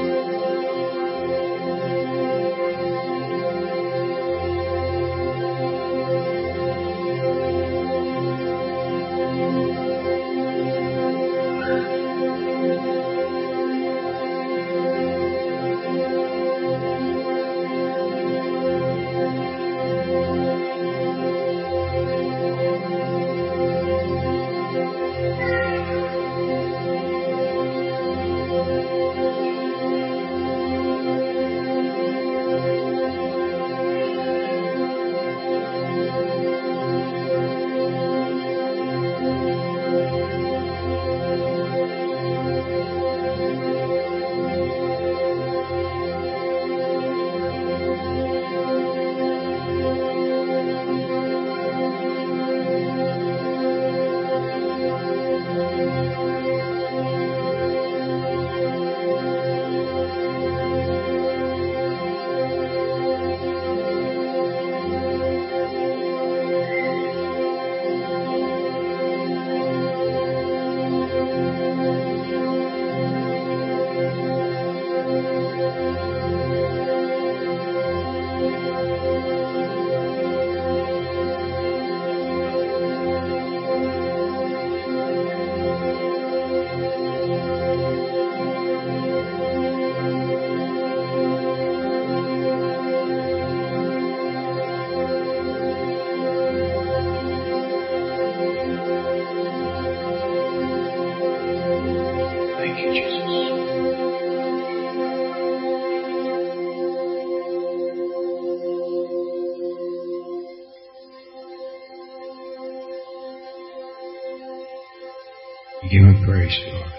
Give Him praise, Lord.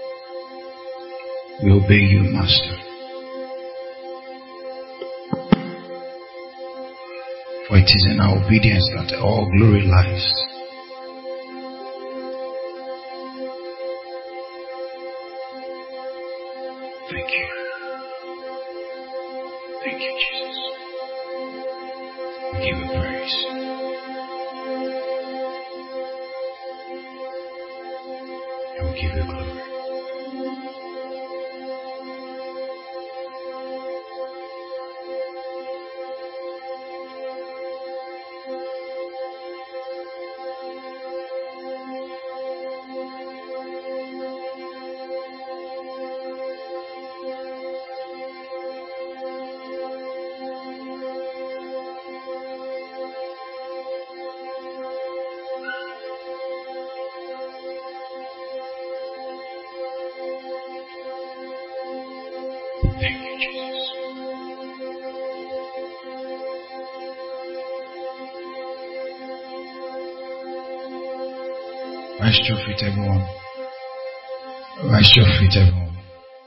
We obey You, Master. it is in our obedience that all glory lies. Thank you. Thank you, Jesus. We give you praise. And we give you glory. Thank you, Jesus. Rise to your feet, everyone. Rise to your feet, everyone.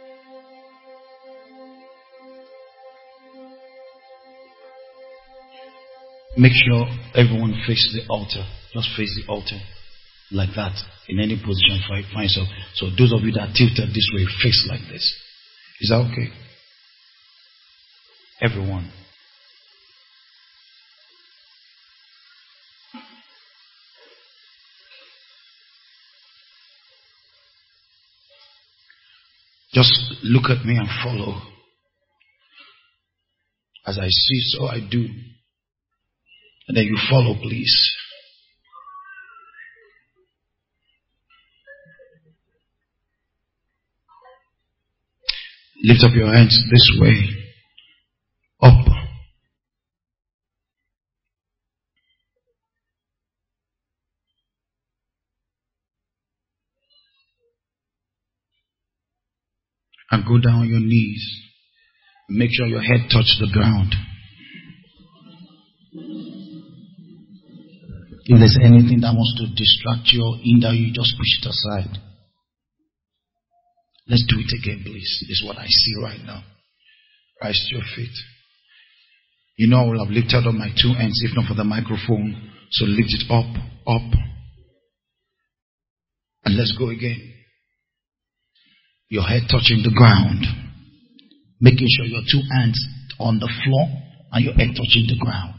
Make sure everyone faces the altar. Just face the altar like that in any position find yourself. So those of you that are tilted this way, face like this. Is that okay? Everyone. Just look at me and follow. As I see, so I do. And then you follow, please. Lift up your hands this way. Up. And go down on your knees. Make sure your head touches the ground. If there's anything that wants to distract you or hinder you, just push it aside. Let's do it again, please. This is what I see right now. Rise to your feet. You know I will have lifted up my two hands if not for the microphone. So lift it up, up. And let's go again. Your head touching the ground. Making sure your two hands on the floor and your head touching the ground.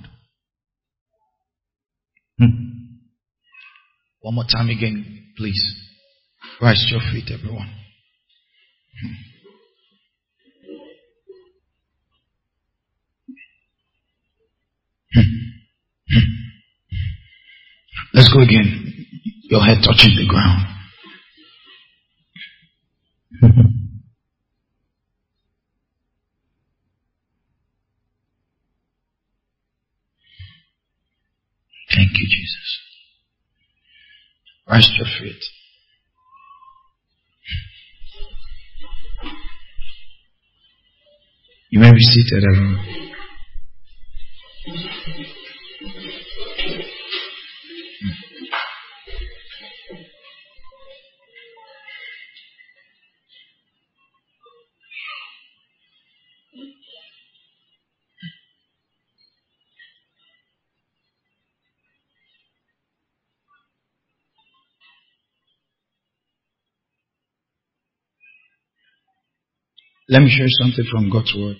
One more time again, please. Rise to your feet, everyone. Let's go again. Your head touching the ground. Thank you, Jesus. Rise to your feet. You may be seated, everyone. Let me share something from God's word.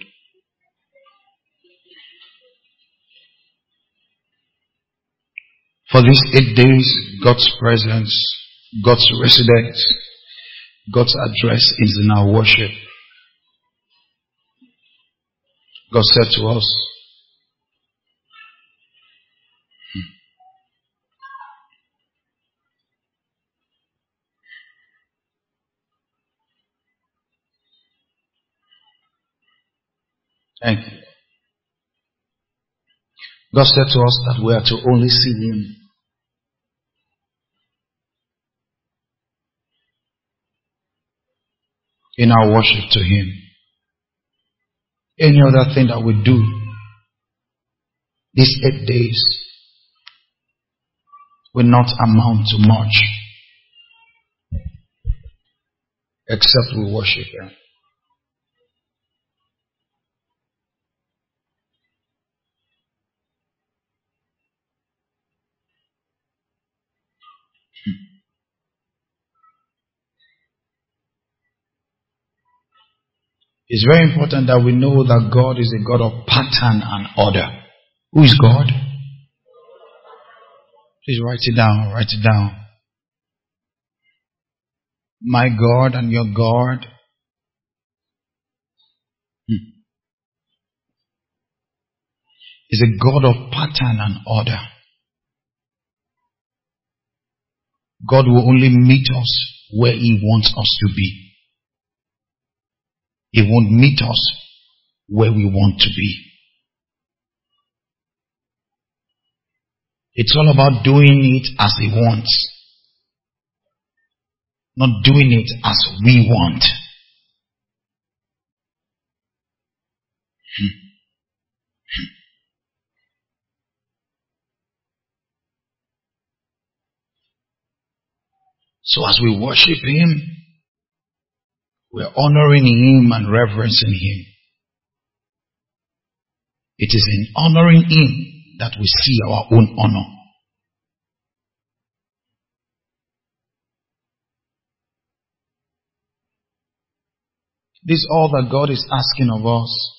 For these 8 days, God's presence, God's residence, God's address is in our worship. God said to us, thank you. God said to us that we are to only see Him. In our worship to Him. Any other thing that we do these 8 days will not amount to much except we worship Him. It's very important that we know that God is a God of pattern and order. Who is God? Please write it down. Write it down. My God and your God is a God of pattern and order. God will only meet us where He wants us to be. He won't meet us where we want to be. It's all about doing it as He wants, not doing it as we want. So as we worship Him, we're honoring Him and reverencing Him. It is in honoring Him that we see our own honor. This is all that God is asking of us.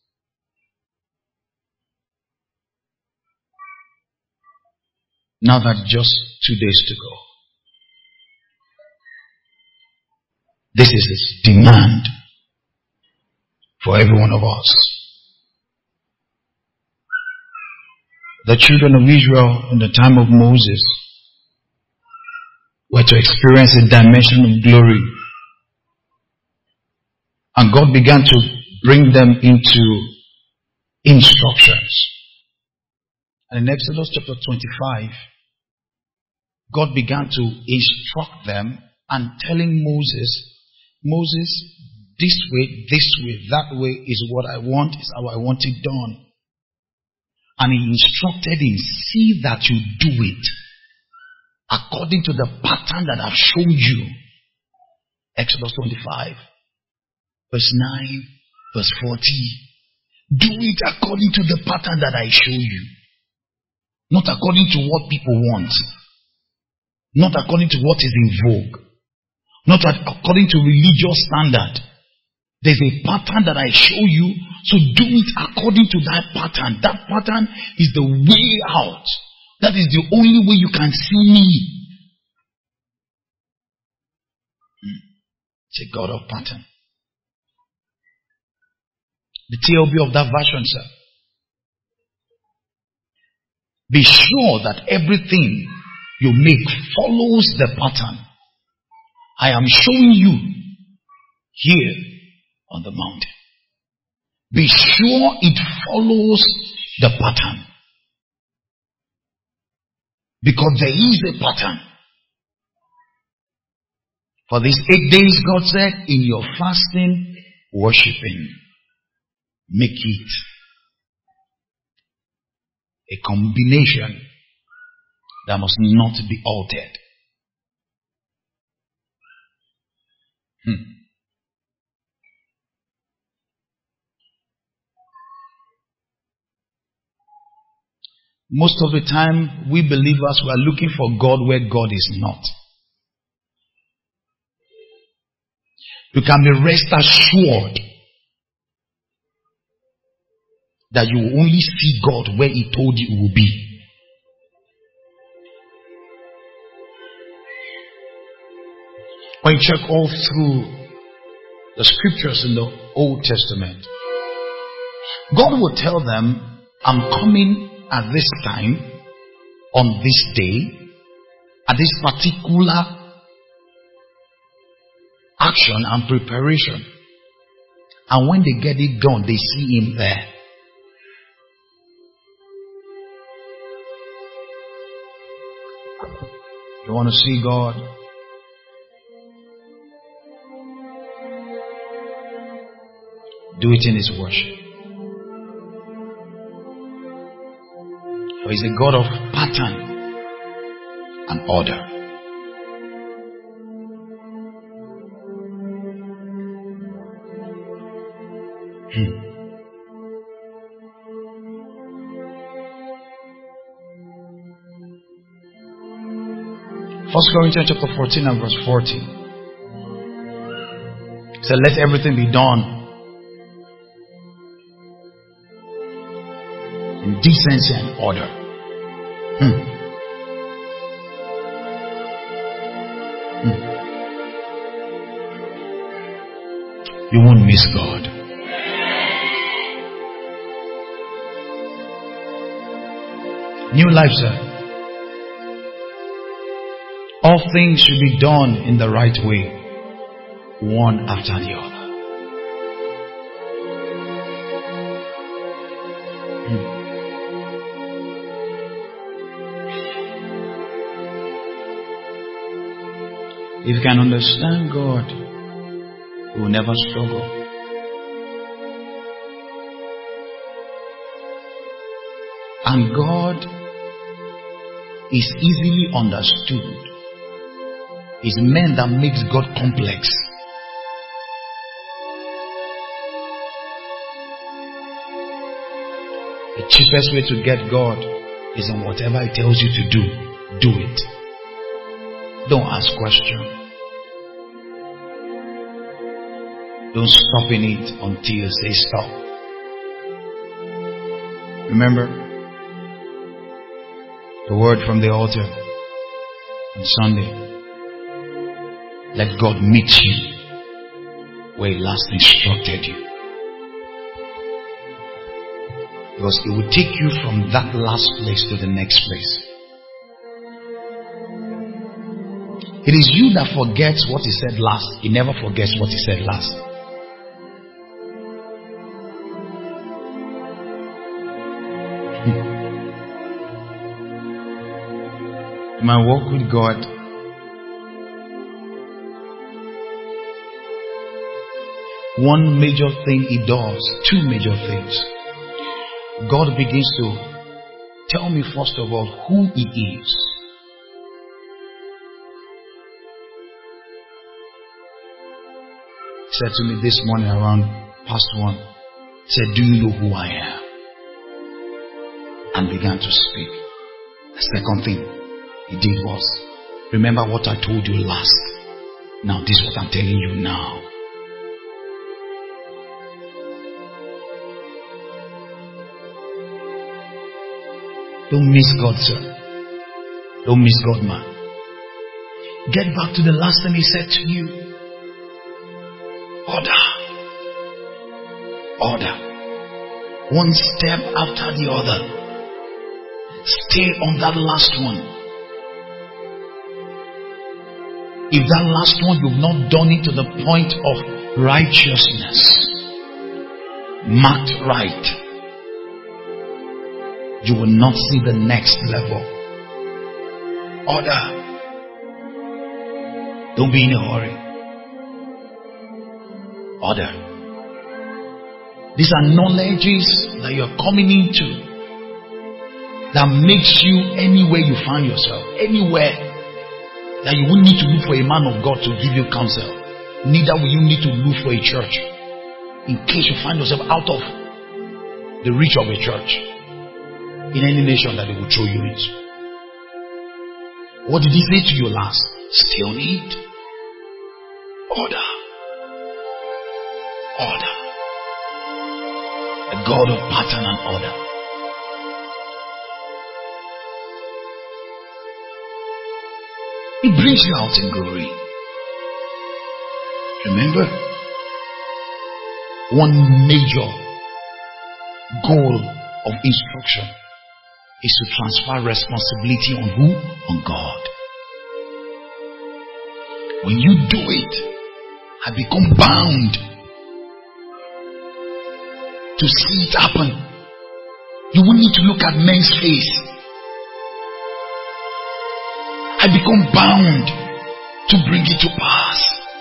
Now that just 2 days to go. This is His demand for every one of us. The children of Israel in the time of Moses were to experience a dimension of glory. And God began to bring them into instructions. And in Exodus chapter 25, God began to instruct them and telling Moses, this way, that way is what I want, is how I want it done. And He instructed him, see that you do it according to the pattern that I've shown you. Exodus 25, verse 9, verse 40. Do it according to the pattern that I show you. Not according to what people want. Not according to what is in vogue. Not according to religious standard. There's a pattern that I show you, so do it according to that pattern. That pattern is the way out. That is the only way you can see me. It's a God of pattern. The TLB of that version, sir. Be sure that everything you make follows the pattern I am showing you here on the mountain. Be sure it follows the pattern. Because there is a pattern. For these 8 days, God said, in your fasting, worshiping, make it a combination that must not be altered. Most of the time, we believers were looking for God where God is not. You can be rest assured that you will only see God where He told you He will be. When you check all through the scriptures in the Old Testament, God will tell them, I'm coming at this time, on this day, at this particular action and preparation. And when they get it done, they see Him there. You want to see God? Do it in His worship. For He's a God of pattern and order. First Corinthians chapter 14 and verse 40. It said, let everything be done decency and order. You won't miss God. New life, sir. All things should be done in the right way, one after the other. If you can understand God, you will never struggle. And God is easily understood. It's men that makes God complex. The cheapest way to get God is in whatever He tells you to do it. Don't ask questions. Don't stop in it until you say stop. Remember the word from the altar on Sunday. Let God meet you where He last instructed you. Because it will take you from that last place to the next place. It is you that forgets what He said last. He never forgets what He said last. In my walk with God, one major thing He does, two major things. God begins to tell me first of all who He is. He said to me this morning around past 1, He said, do you know who I am? And began to speak. The second thing He did was, remember what I told you last. Now this is what I'm telling you now. Don't miss God, sir. Don't miss God, man. Get back to the last thing He said to you. Order. Order. One step after the other. Stay on that last one. If that last one you've not done it to the point of righteousness, marked right, you will not see the next level. Order. Don't be in a hurry. Order. These are knowledges that you're coming into that makes you anywhere you find yourself, anywhere, that you won't need to look for a man of God to give you counsel. Neither will you need to look for a church in case you find yourself out of the reach of a church in any nation that they will throw you into. What did He say to you last? Stay on it. Order. Order. A God of pattern and order. He brings you out in glory. Remember, one major goal of instruction is to transfer responsibility on who? On God. When you do it, I become bound to see it happen. You won't need to look at men's face. I become bound to bring it to pass.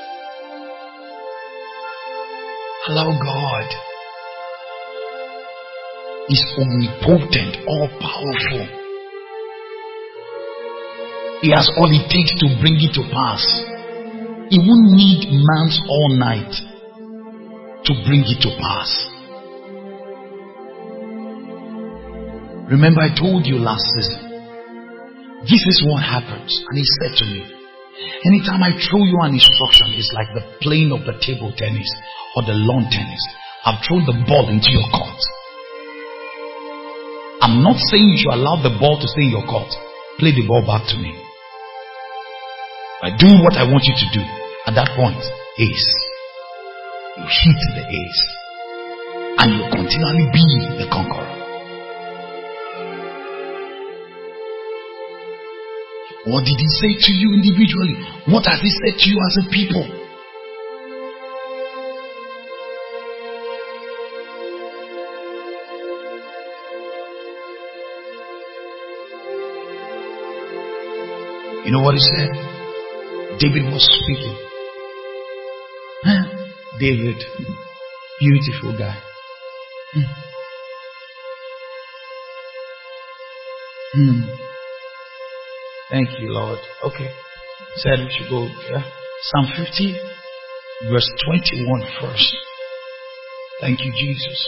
Allow God. Is omnipotent, all powerful. He has all it takes to bring it to pass. He won't need man's all night to bring it to pass. Remember, I told you last season, this is what happens. And He said to me, anytime I throw you an instruction, it's like the playing of the table tennis or the lawn tennis. I've thrown the ball into your court. I'm I'm not saying you should allow the ball to stay in your court. Play the ball back to me. By doing what I want you to do, at that point, ace. You hit the ace. And you continually be the conqueror. What did he say to you individually? What has he said to you as a people? You know what he said? David was speaking. David, beautiful guy. Thank you, Lord. Okay. Said we should go. Yeah. Psalm 50, verse 21 first. Thank you, Jesus.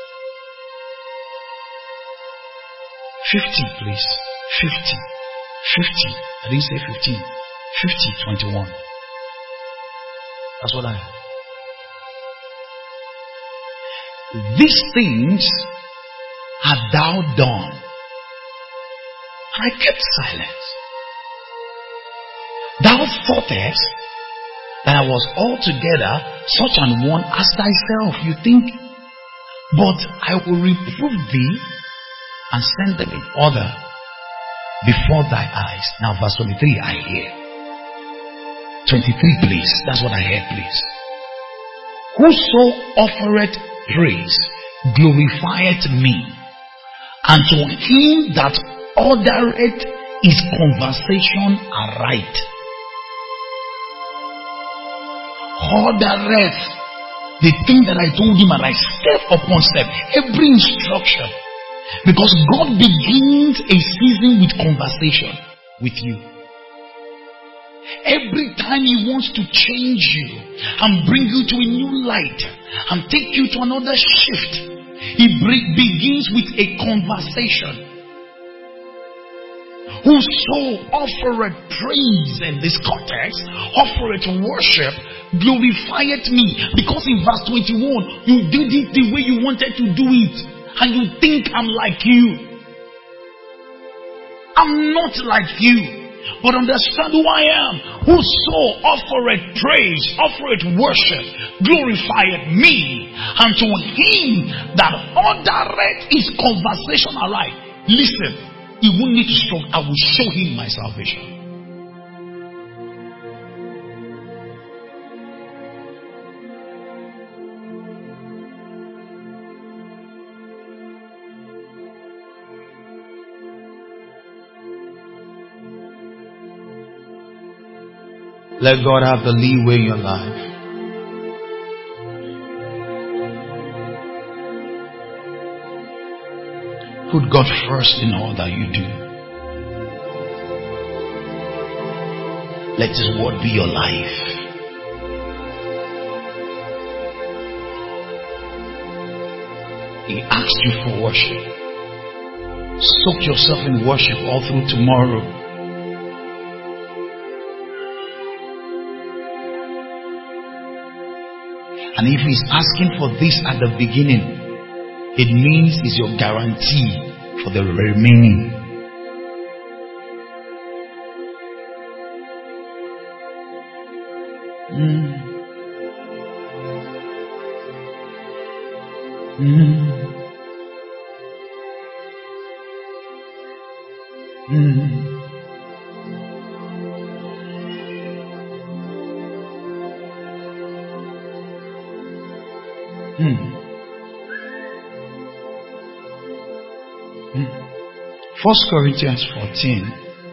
50, please. 50. 50. I didn't say 15. 50, 21. That's what I have. These things hast thou done. And I kept silent. Thou thoughtest that I was altogether such an one as thyself. You think, but I will reprove thee and send them in order before thy eyes. Now verse 23 I hear. 23 please. That's what I heard please. Whoso offereth praise glorifieth me, and to him that ordereth his conversation aright. Ordereth the thing that I told him aright, step upon step, every instruction. Because God begins a season with conversation with you. Every time He wants to change you and bring you to a new light and take you to another shift, He begins with a conversation. Whoso offereth praise in this context, offereth worship, glorifieth me. Because in verse 21, you did it the way you wanted to do it. And you think I'm like you. I'm not like you. But understand who I am. Whoso offereth praise, offereth worship, glorifieth me. And to him that ordereth his conversation aright. Listen, he won't need to struggle. I will show him my salvation. Let God have the leeway in your life. Put God first in all that you do. Let His word be your life. He asks you for worship. Soak yourself in worship all through tomorrow. And if He's asking for this at the beginning, it means it's your guarantee for the remaining. First Corinthians 14.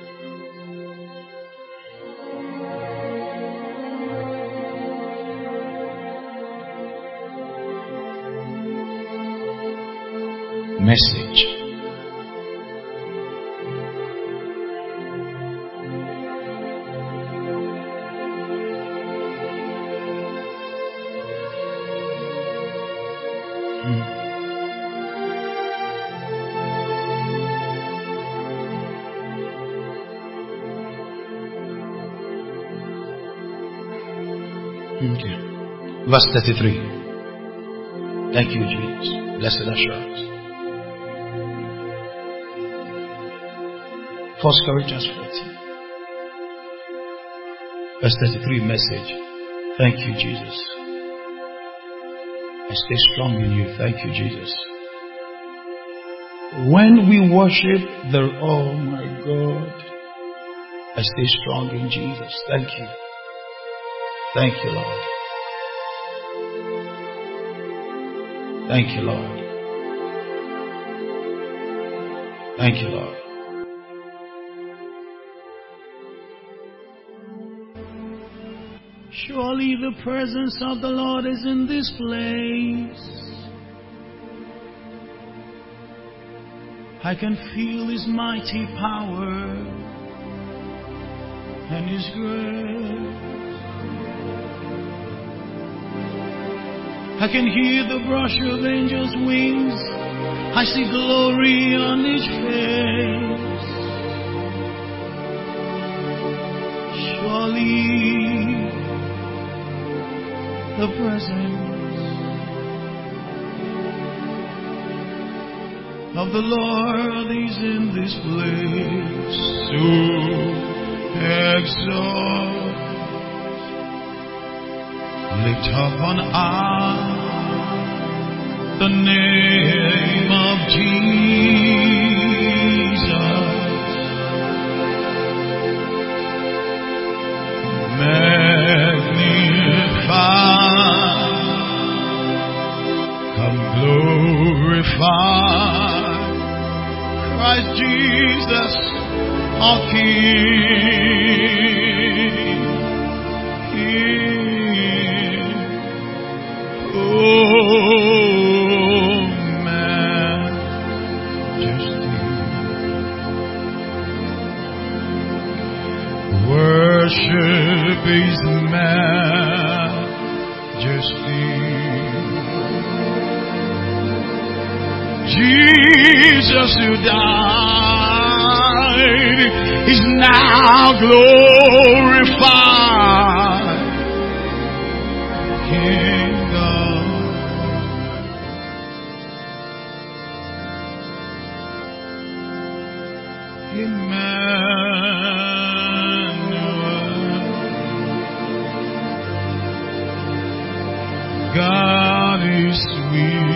Message. Okay. Verse 33. Thank you, Jesus. Blessed assurance. 1 Corinthians 14. Verse 33 message. Thank you, Jesus. I stay strong in you. Thank you, Jesus. When we worship oh my God, I stay strong in Jesus. Thank you. Thank you, Lord. Thank you, Lord. Thank you, Lord. Surely the presence of the Lord is in this place. I can feel His mighty power and His grace. I can hear the brush of angels' wings. I see glory on His face. Surely the presence of the Lord is in this place. So exalt, lift up on high the name of Jesus. Magnify, come glorify Christ Jesus, our King. Oh, majesty, worship His majesty. Jesus who died is now glorified. King God, Emmanuel, God is sweet.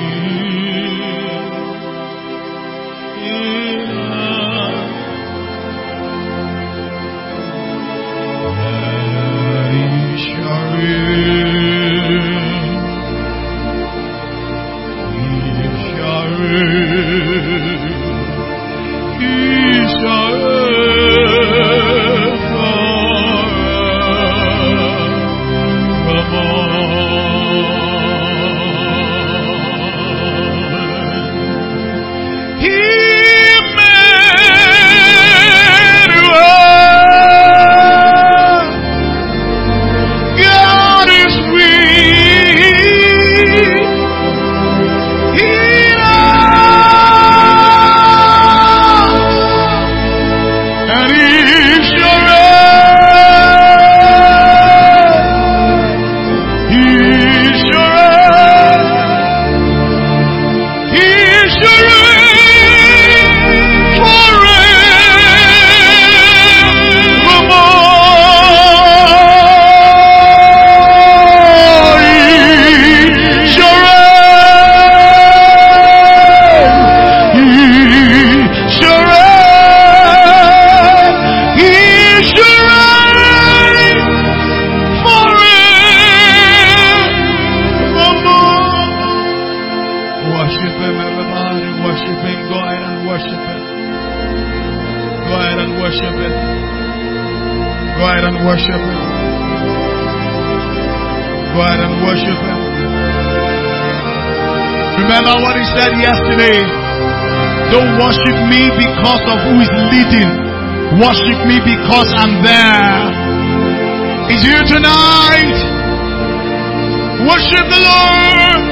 Remember what he said yesterday. Don't worship me because of who is leading. Worship me because I'm there. He's here tonight. Worship the Lord.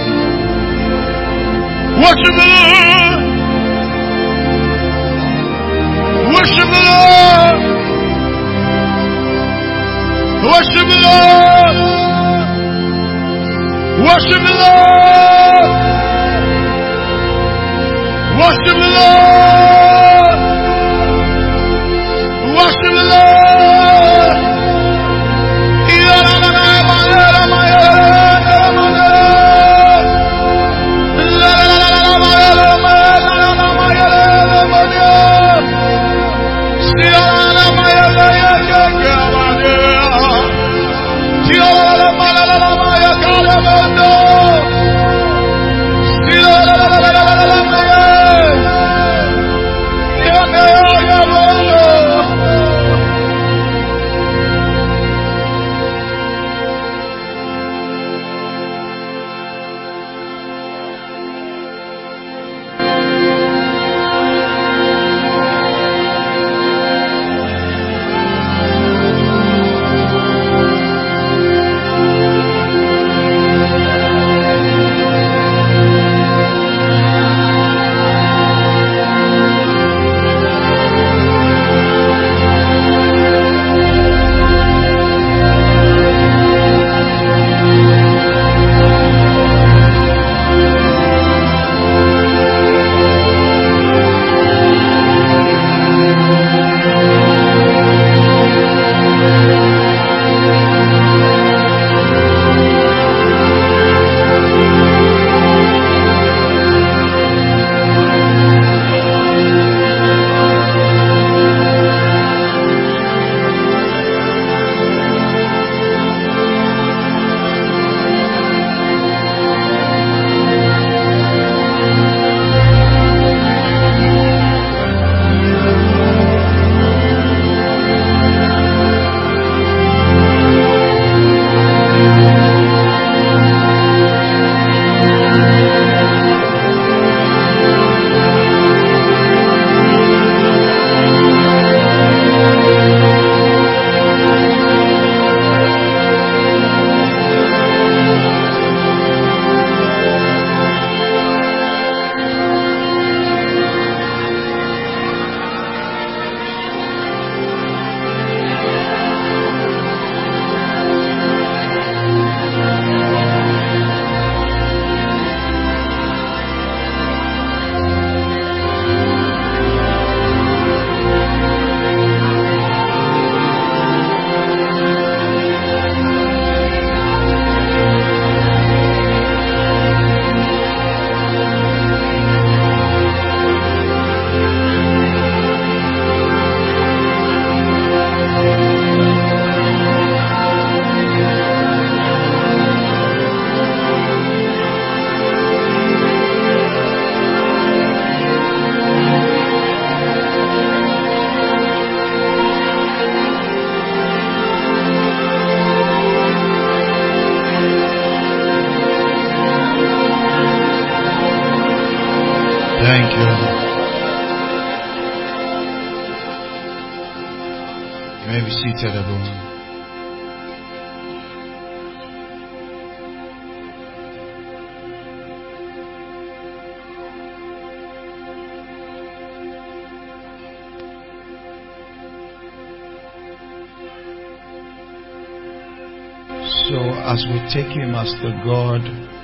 Worship the Lord. Worship the Lord. Worship the Lord. Worship the Lord. Worship the Lord. Thank you. You may be seated, everyone. So as we take Him as the God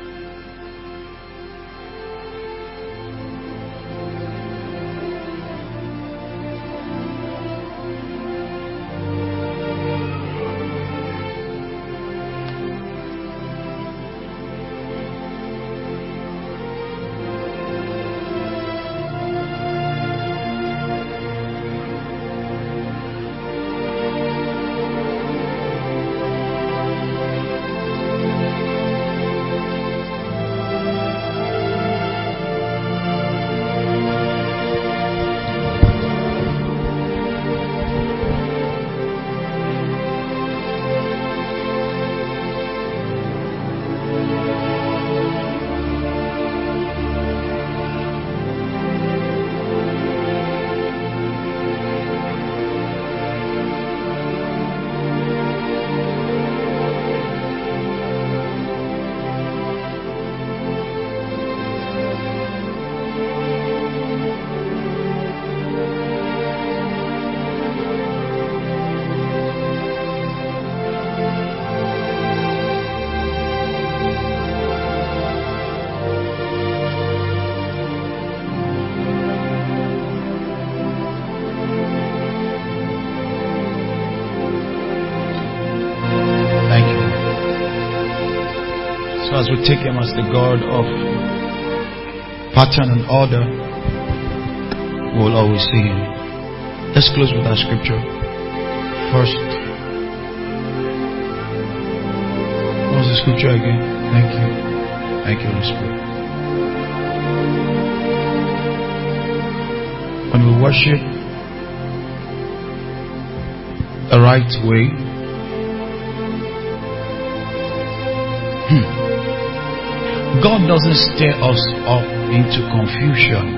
as we take Him as the God of pattern and order, we will always see Him. Let's close with our scripture. First, what was the scripture again? Thank you. Thank you, Holy Spirit. When we worship the right way, God doesn't stir us up into confusion.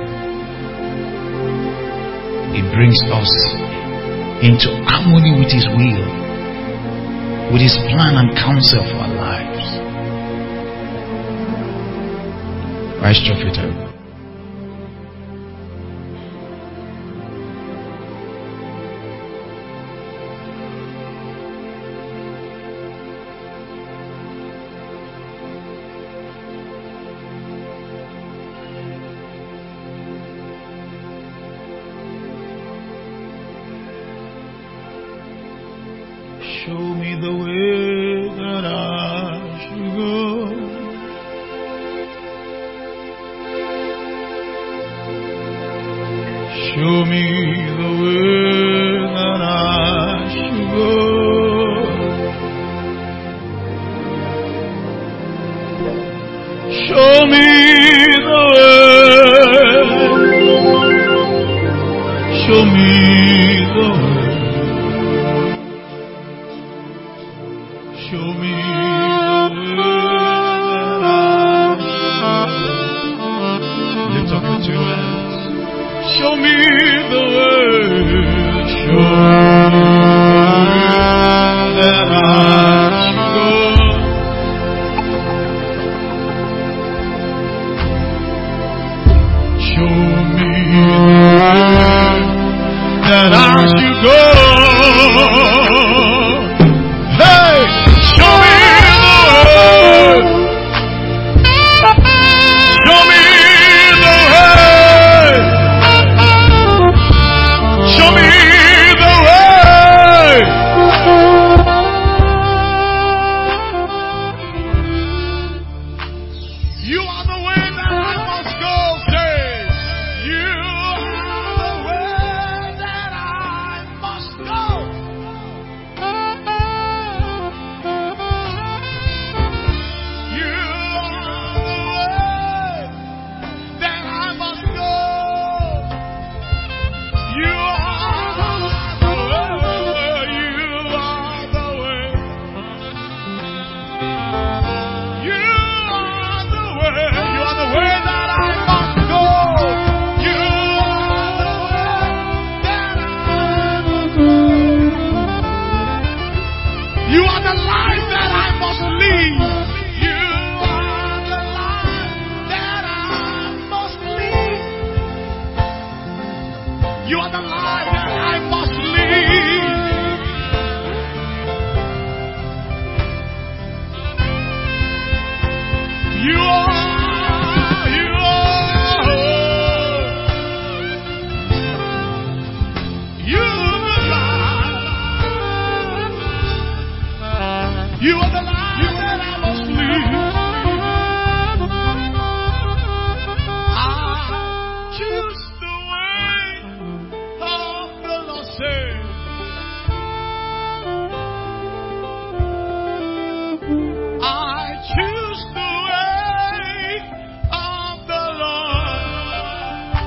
He brings us into harmony with His will, with His plan and counsel for our lives. Rise, Prophet. Show me the way that I should go. Show me the way that I should go. Show me the way. Show me the way. Show me the way that I lift up your two hands. Show me the way. Show me that I should go. Show me the way that I should go. You are, you are, you are the light. You are the light that I must live. I choose the way of the Lord. Say, I choose the way of the Lord.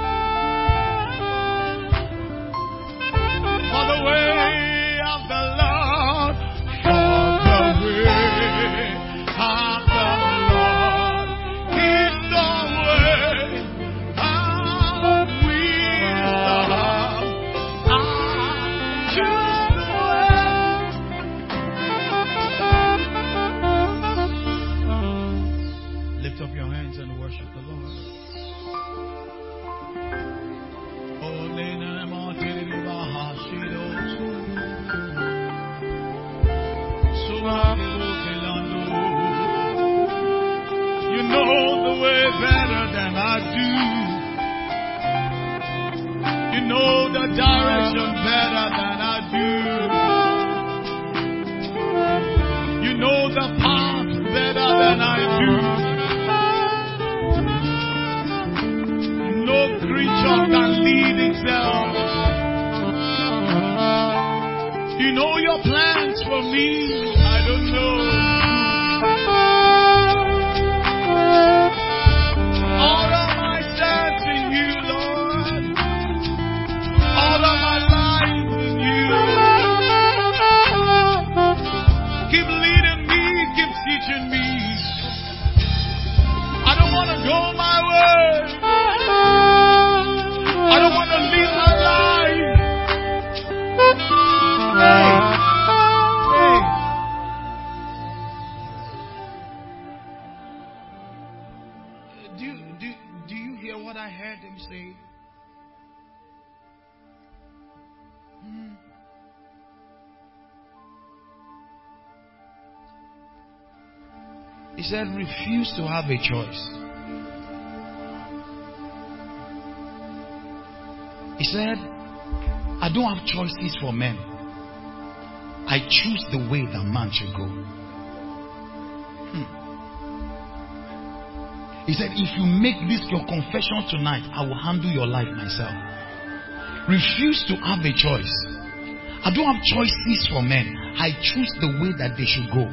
For the way of the Lord. For the way of the Lord is the way of wisdom. I choose the way. Lift up your hands and worship the Lord. You know the way better than I do. You know the direction better than I do. You know the path better than I do. No creature can lead itself. You know your plans for me. I don't know. All of my steps in you, Lord. All of my life in you. Keep leading me, keep teaching me. I don't want to go my way. I don't want to live my life. Do you hear what I heard him say? He said, refuse to have a choice. He said, I don't have choices for men. I choose the way that man should go. He said, if you make this your confession tonight, I will handle your life myself. Refuse to have a choice. I don't have choices for men. I choose the way that they should go.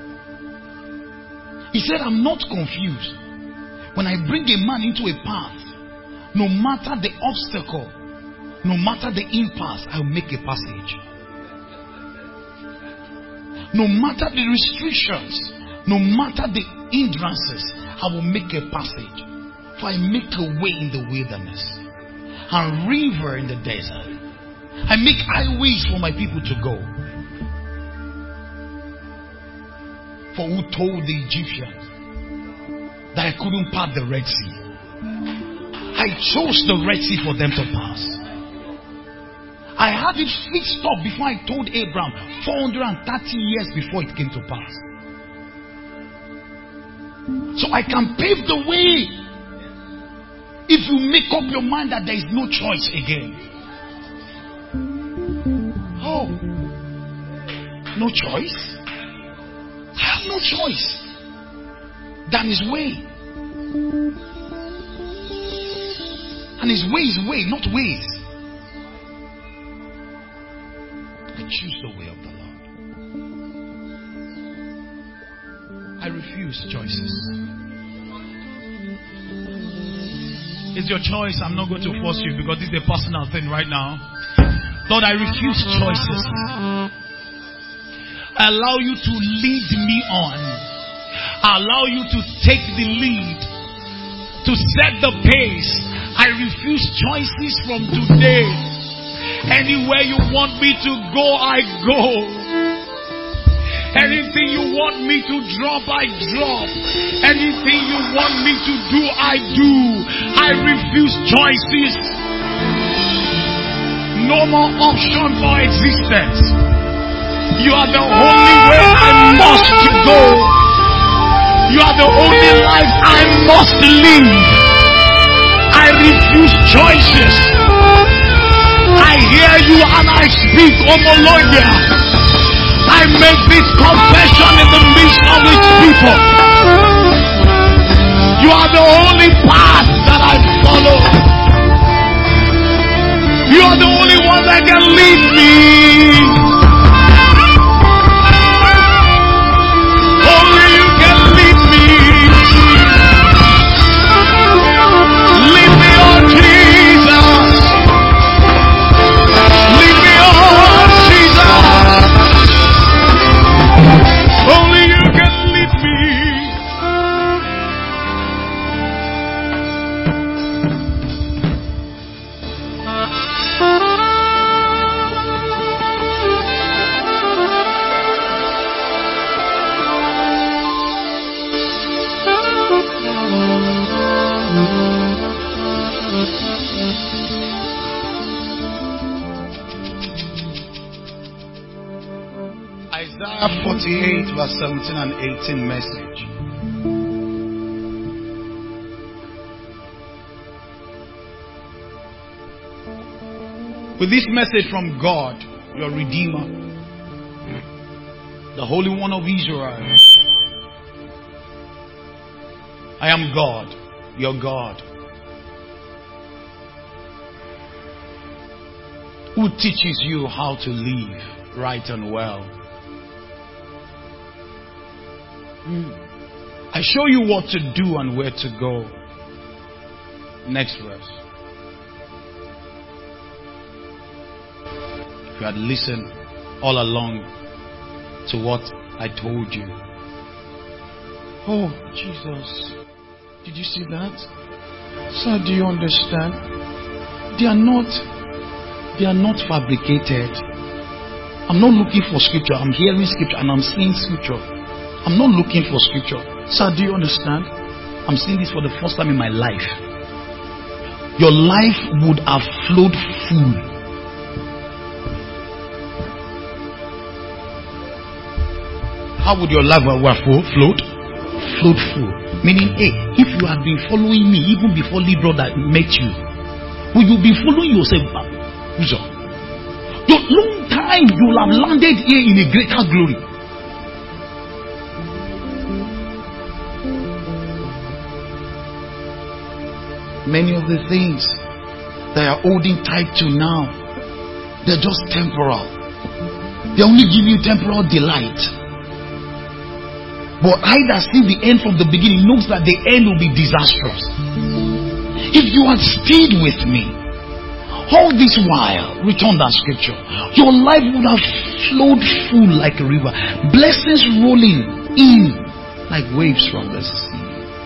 He said, I'm not confused. When I bring a man into a path, no matter the obstacle, no matter the impasse, I'll make a passage. No matter the restrictions, no matter the hindrances, I will make a passage. For I make a way in the wilderness and river in the desert. I make highways for my people to go. For who told the Egyptians that I couldn't part the Red Sea? I chose the Red Sea for them to pass. I had it fixed up before I told Abraham 430 years before it came to pass. So I can pave the way if you make up your mind that there is no choice again. Oh, no choice? I have no choice than his way. And his way is way, not ways. I choose the way of the Lord. I refuse choices. It's your choice. I'm not going to force you because this is a personal thing right now. Lord, I refuse choices. I allow you to lead me on. I allow you to take the lead, to set the pace. I refuse choices from today. Anywhere you want me to go, I go. Anything you want me to drop, I drop. Anything you want me to do, I do. I refuse choices. No more option for existence. You are the only way I must go. You are the only life I must live. I refuse choices. I hear you and I speak, Homologia. I make this confession in the midst of these people. You are the only path that I follow. You are the only one that can lead me. Only you can lead me. Lead me, oh Jesus. Lead me, oh Jesus. Only you can lead me. Isaiah 48 verse 17 and 18 message. With this message from God, your Redeemer, the Holy One of Israel. I am God, your God, who teaches you how to live right and well. I show you what to do and where to go. Next verse. If you had listened all along to what I told you. Oh, Jesus. Did you see that? Sir, do you understand? They are not fabricated. I'm not looking for scripture. I'm hearing scripture and I'm seeing scripture. I'm not looking for scripture. Sir, do you understand? I'm seeing this for the first time in my life. Your life would have flowed full. How would your life have flowed? Flowed full. Meaning, hey, if you had been following me even before Libra that met you, would you be following yourself? Your long time you will have landed here in a greater glory. Many of the things that are holding tight to now, they're just temporal. They only give you temporal delight. But I that see the end from the beginning knows that the end will be disastrous. If you had stayed with me all this while, return that scripture, your life would have flowed full like a river. Blessings rolling in like waves from the sea.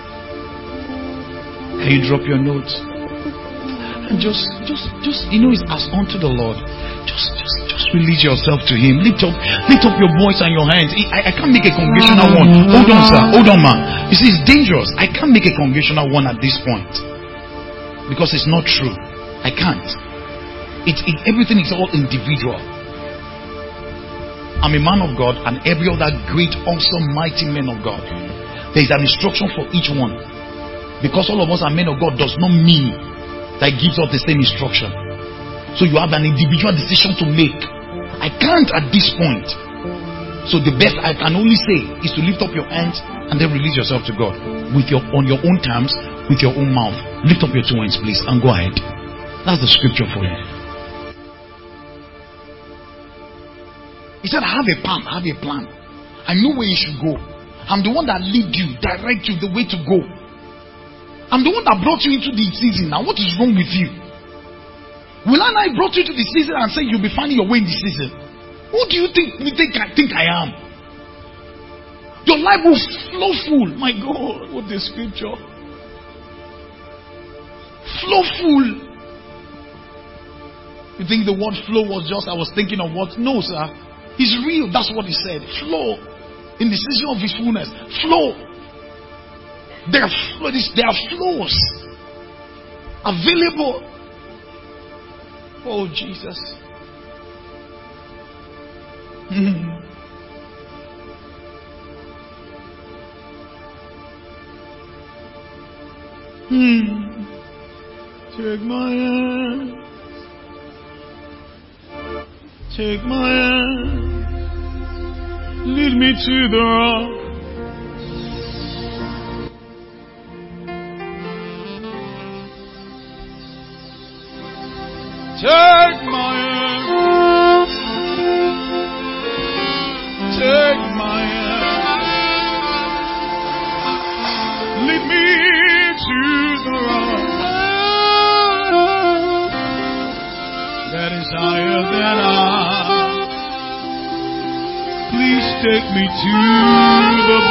Can you drop your notes? And just it's as unto the Lord. Just release yourself to Him. Lift up your voice and your hands. I can't make a congregational one. Hold on, sir. Hold on, man. You see, it's dangerous. I can't make a congregational one at this point because it's not true. I can't. Everything is all individual. I'm a man of God, and every other great, awesome, mighty man of God. There is an instruction for each one. Because all of us are men of God does not mean that it gives us the same instruction. So you have an individual decision to make. I can't at this point. So the best I can only say is to lift up your hands and then release yourself to God on your own terms, with your own mouth. Lift up your two hands, please, and go ahead. That's the scripture for you. He said, I have a plan. I have a plan. I know where you should go. I'm the one that lead you, direct you the way to go. I'm the one that brought you into the season. Now, what is wrong with you? Will I brought you to the season and say you'll be finding your way in the season? Who do you think I am? Your life will flow full. My God, what the scripture? Flow full. You think the word flow was just, I was thinking of what? No, sir. It's real. That's what he said. Flow. In the season of his fullness. Flow. There are flows available. Oh, Jesus. Take my hand. Take my hand. Lead me to the rock. Take my hand. Take my hand. Lead me to the rock that is higher than I. Please take me to the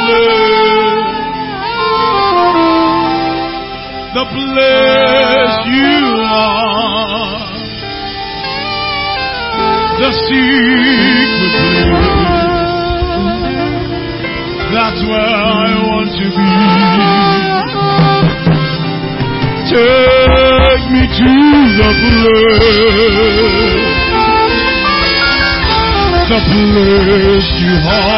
place you are, the secret place. That's where I want to be. Take me to the place you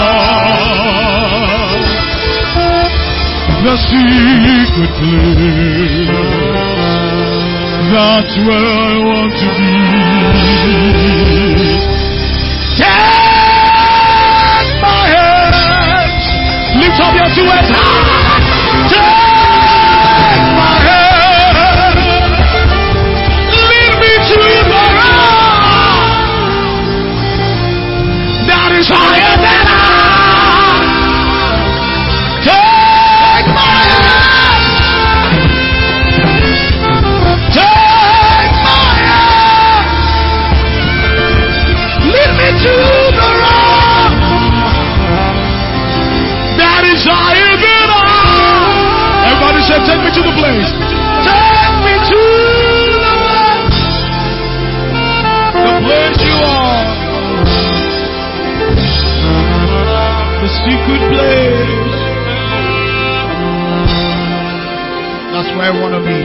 are, the secret place. That's where I want to be. Take my hands, lift up your two hands high. Take my hand, lead me to the rock that is higher than I. Take my hand, take my hand, lead me to the rock that is higher than I. Everybody say, take me to the place. Take me to the place you are, the secret place. That's where I want to be.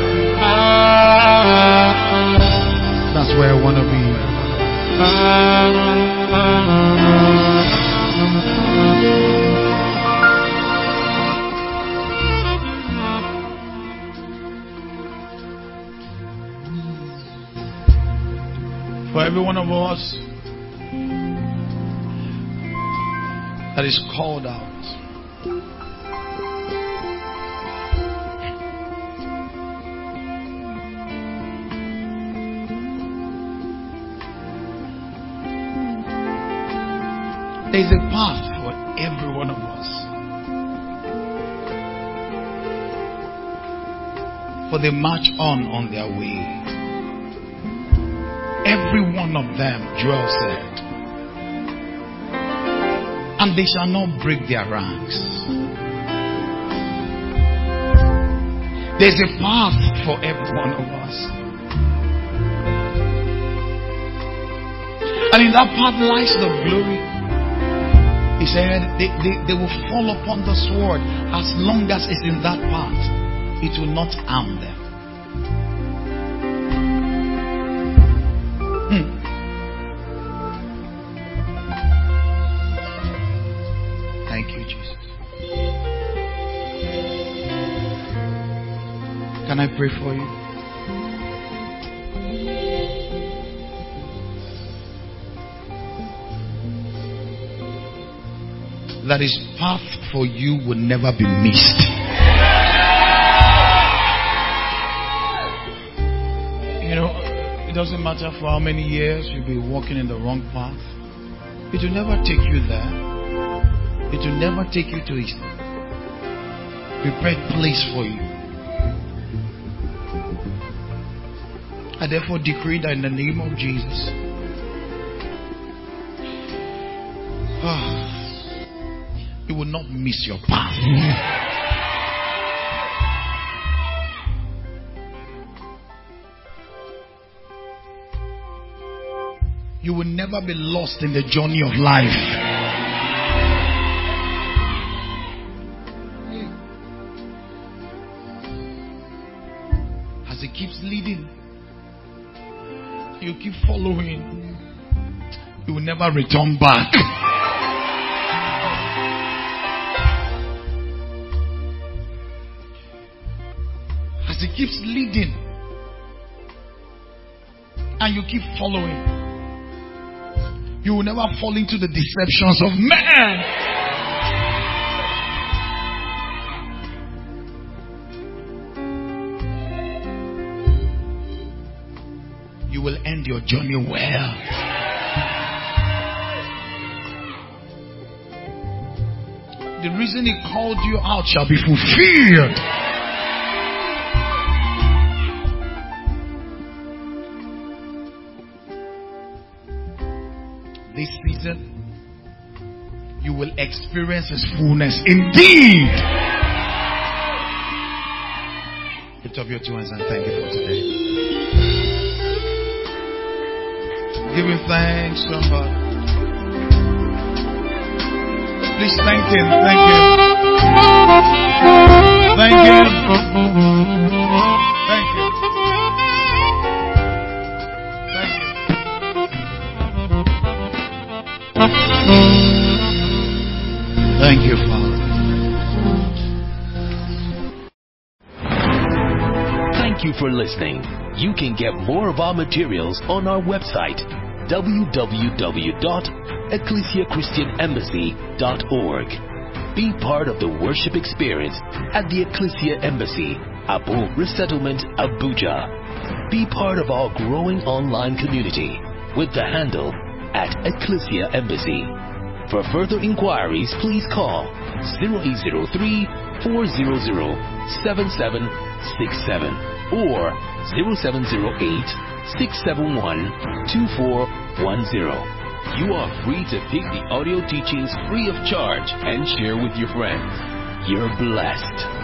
That's where I want to be. For every one of us that is called out, there's a path for every one of us. For they march on their way. Every one of them, Joel said, and they shall not break their ranks. There's a path for every one of us. And in that path lies the glory. He said they will fall upon the sword. As long as it's in that path, it will not harm them. Thank you, Jesus. Can I pray for you? That his path for you will never be missed. You know, it doesn't matter for how many years you'll be walking in the wrong path. It will never take you there. It will never take you to his prepared place for you. I therefore decree that in the name of Jesus, you will not miss your path. You will never be lost in the journey of life. As he keeps leading, you keep following, you will never return back. As He keeps leading and you keep following, you will never fall into the deceptions of man. You will end your journey well. The reason He called you out shall be fulfilled. This season, you will experience His fullness indeed. Lift up your two hands and thank you for today. Give Him thanks, somebody. Please thank Him. Thank Him. Thank Him. Thank Him. Thank Him. Thank you, Father. Thank you for listening. You can get more of our materials on our website, www.ecclesiachristianembassy.org. Be part of the worship experience at the Ecclesia Embassy, Abo Resettlement, Abuja. Be part of our growing online community with the handle @Ecclesia Embassy. For further inquiries, please call 0803-400-7767 or 0708-671-2410. You are free to pick the audio teachings free of charge and share with your friends. You're blessed.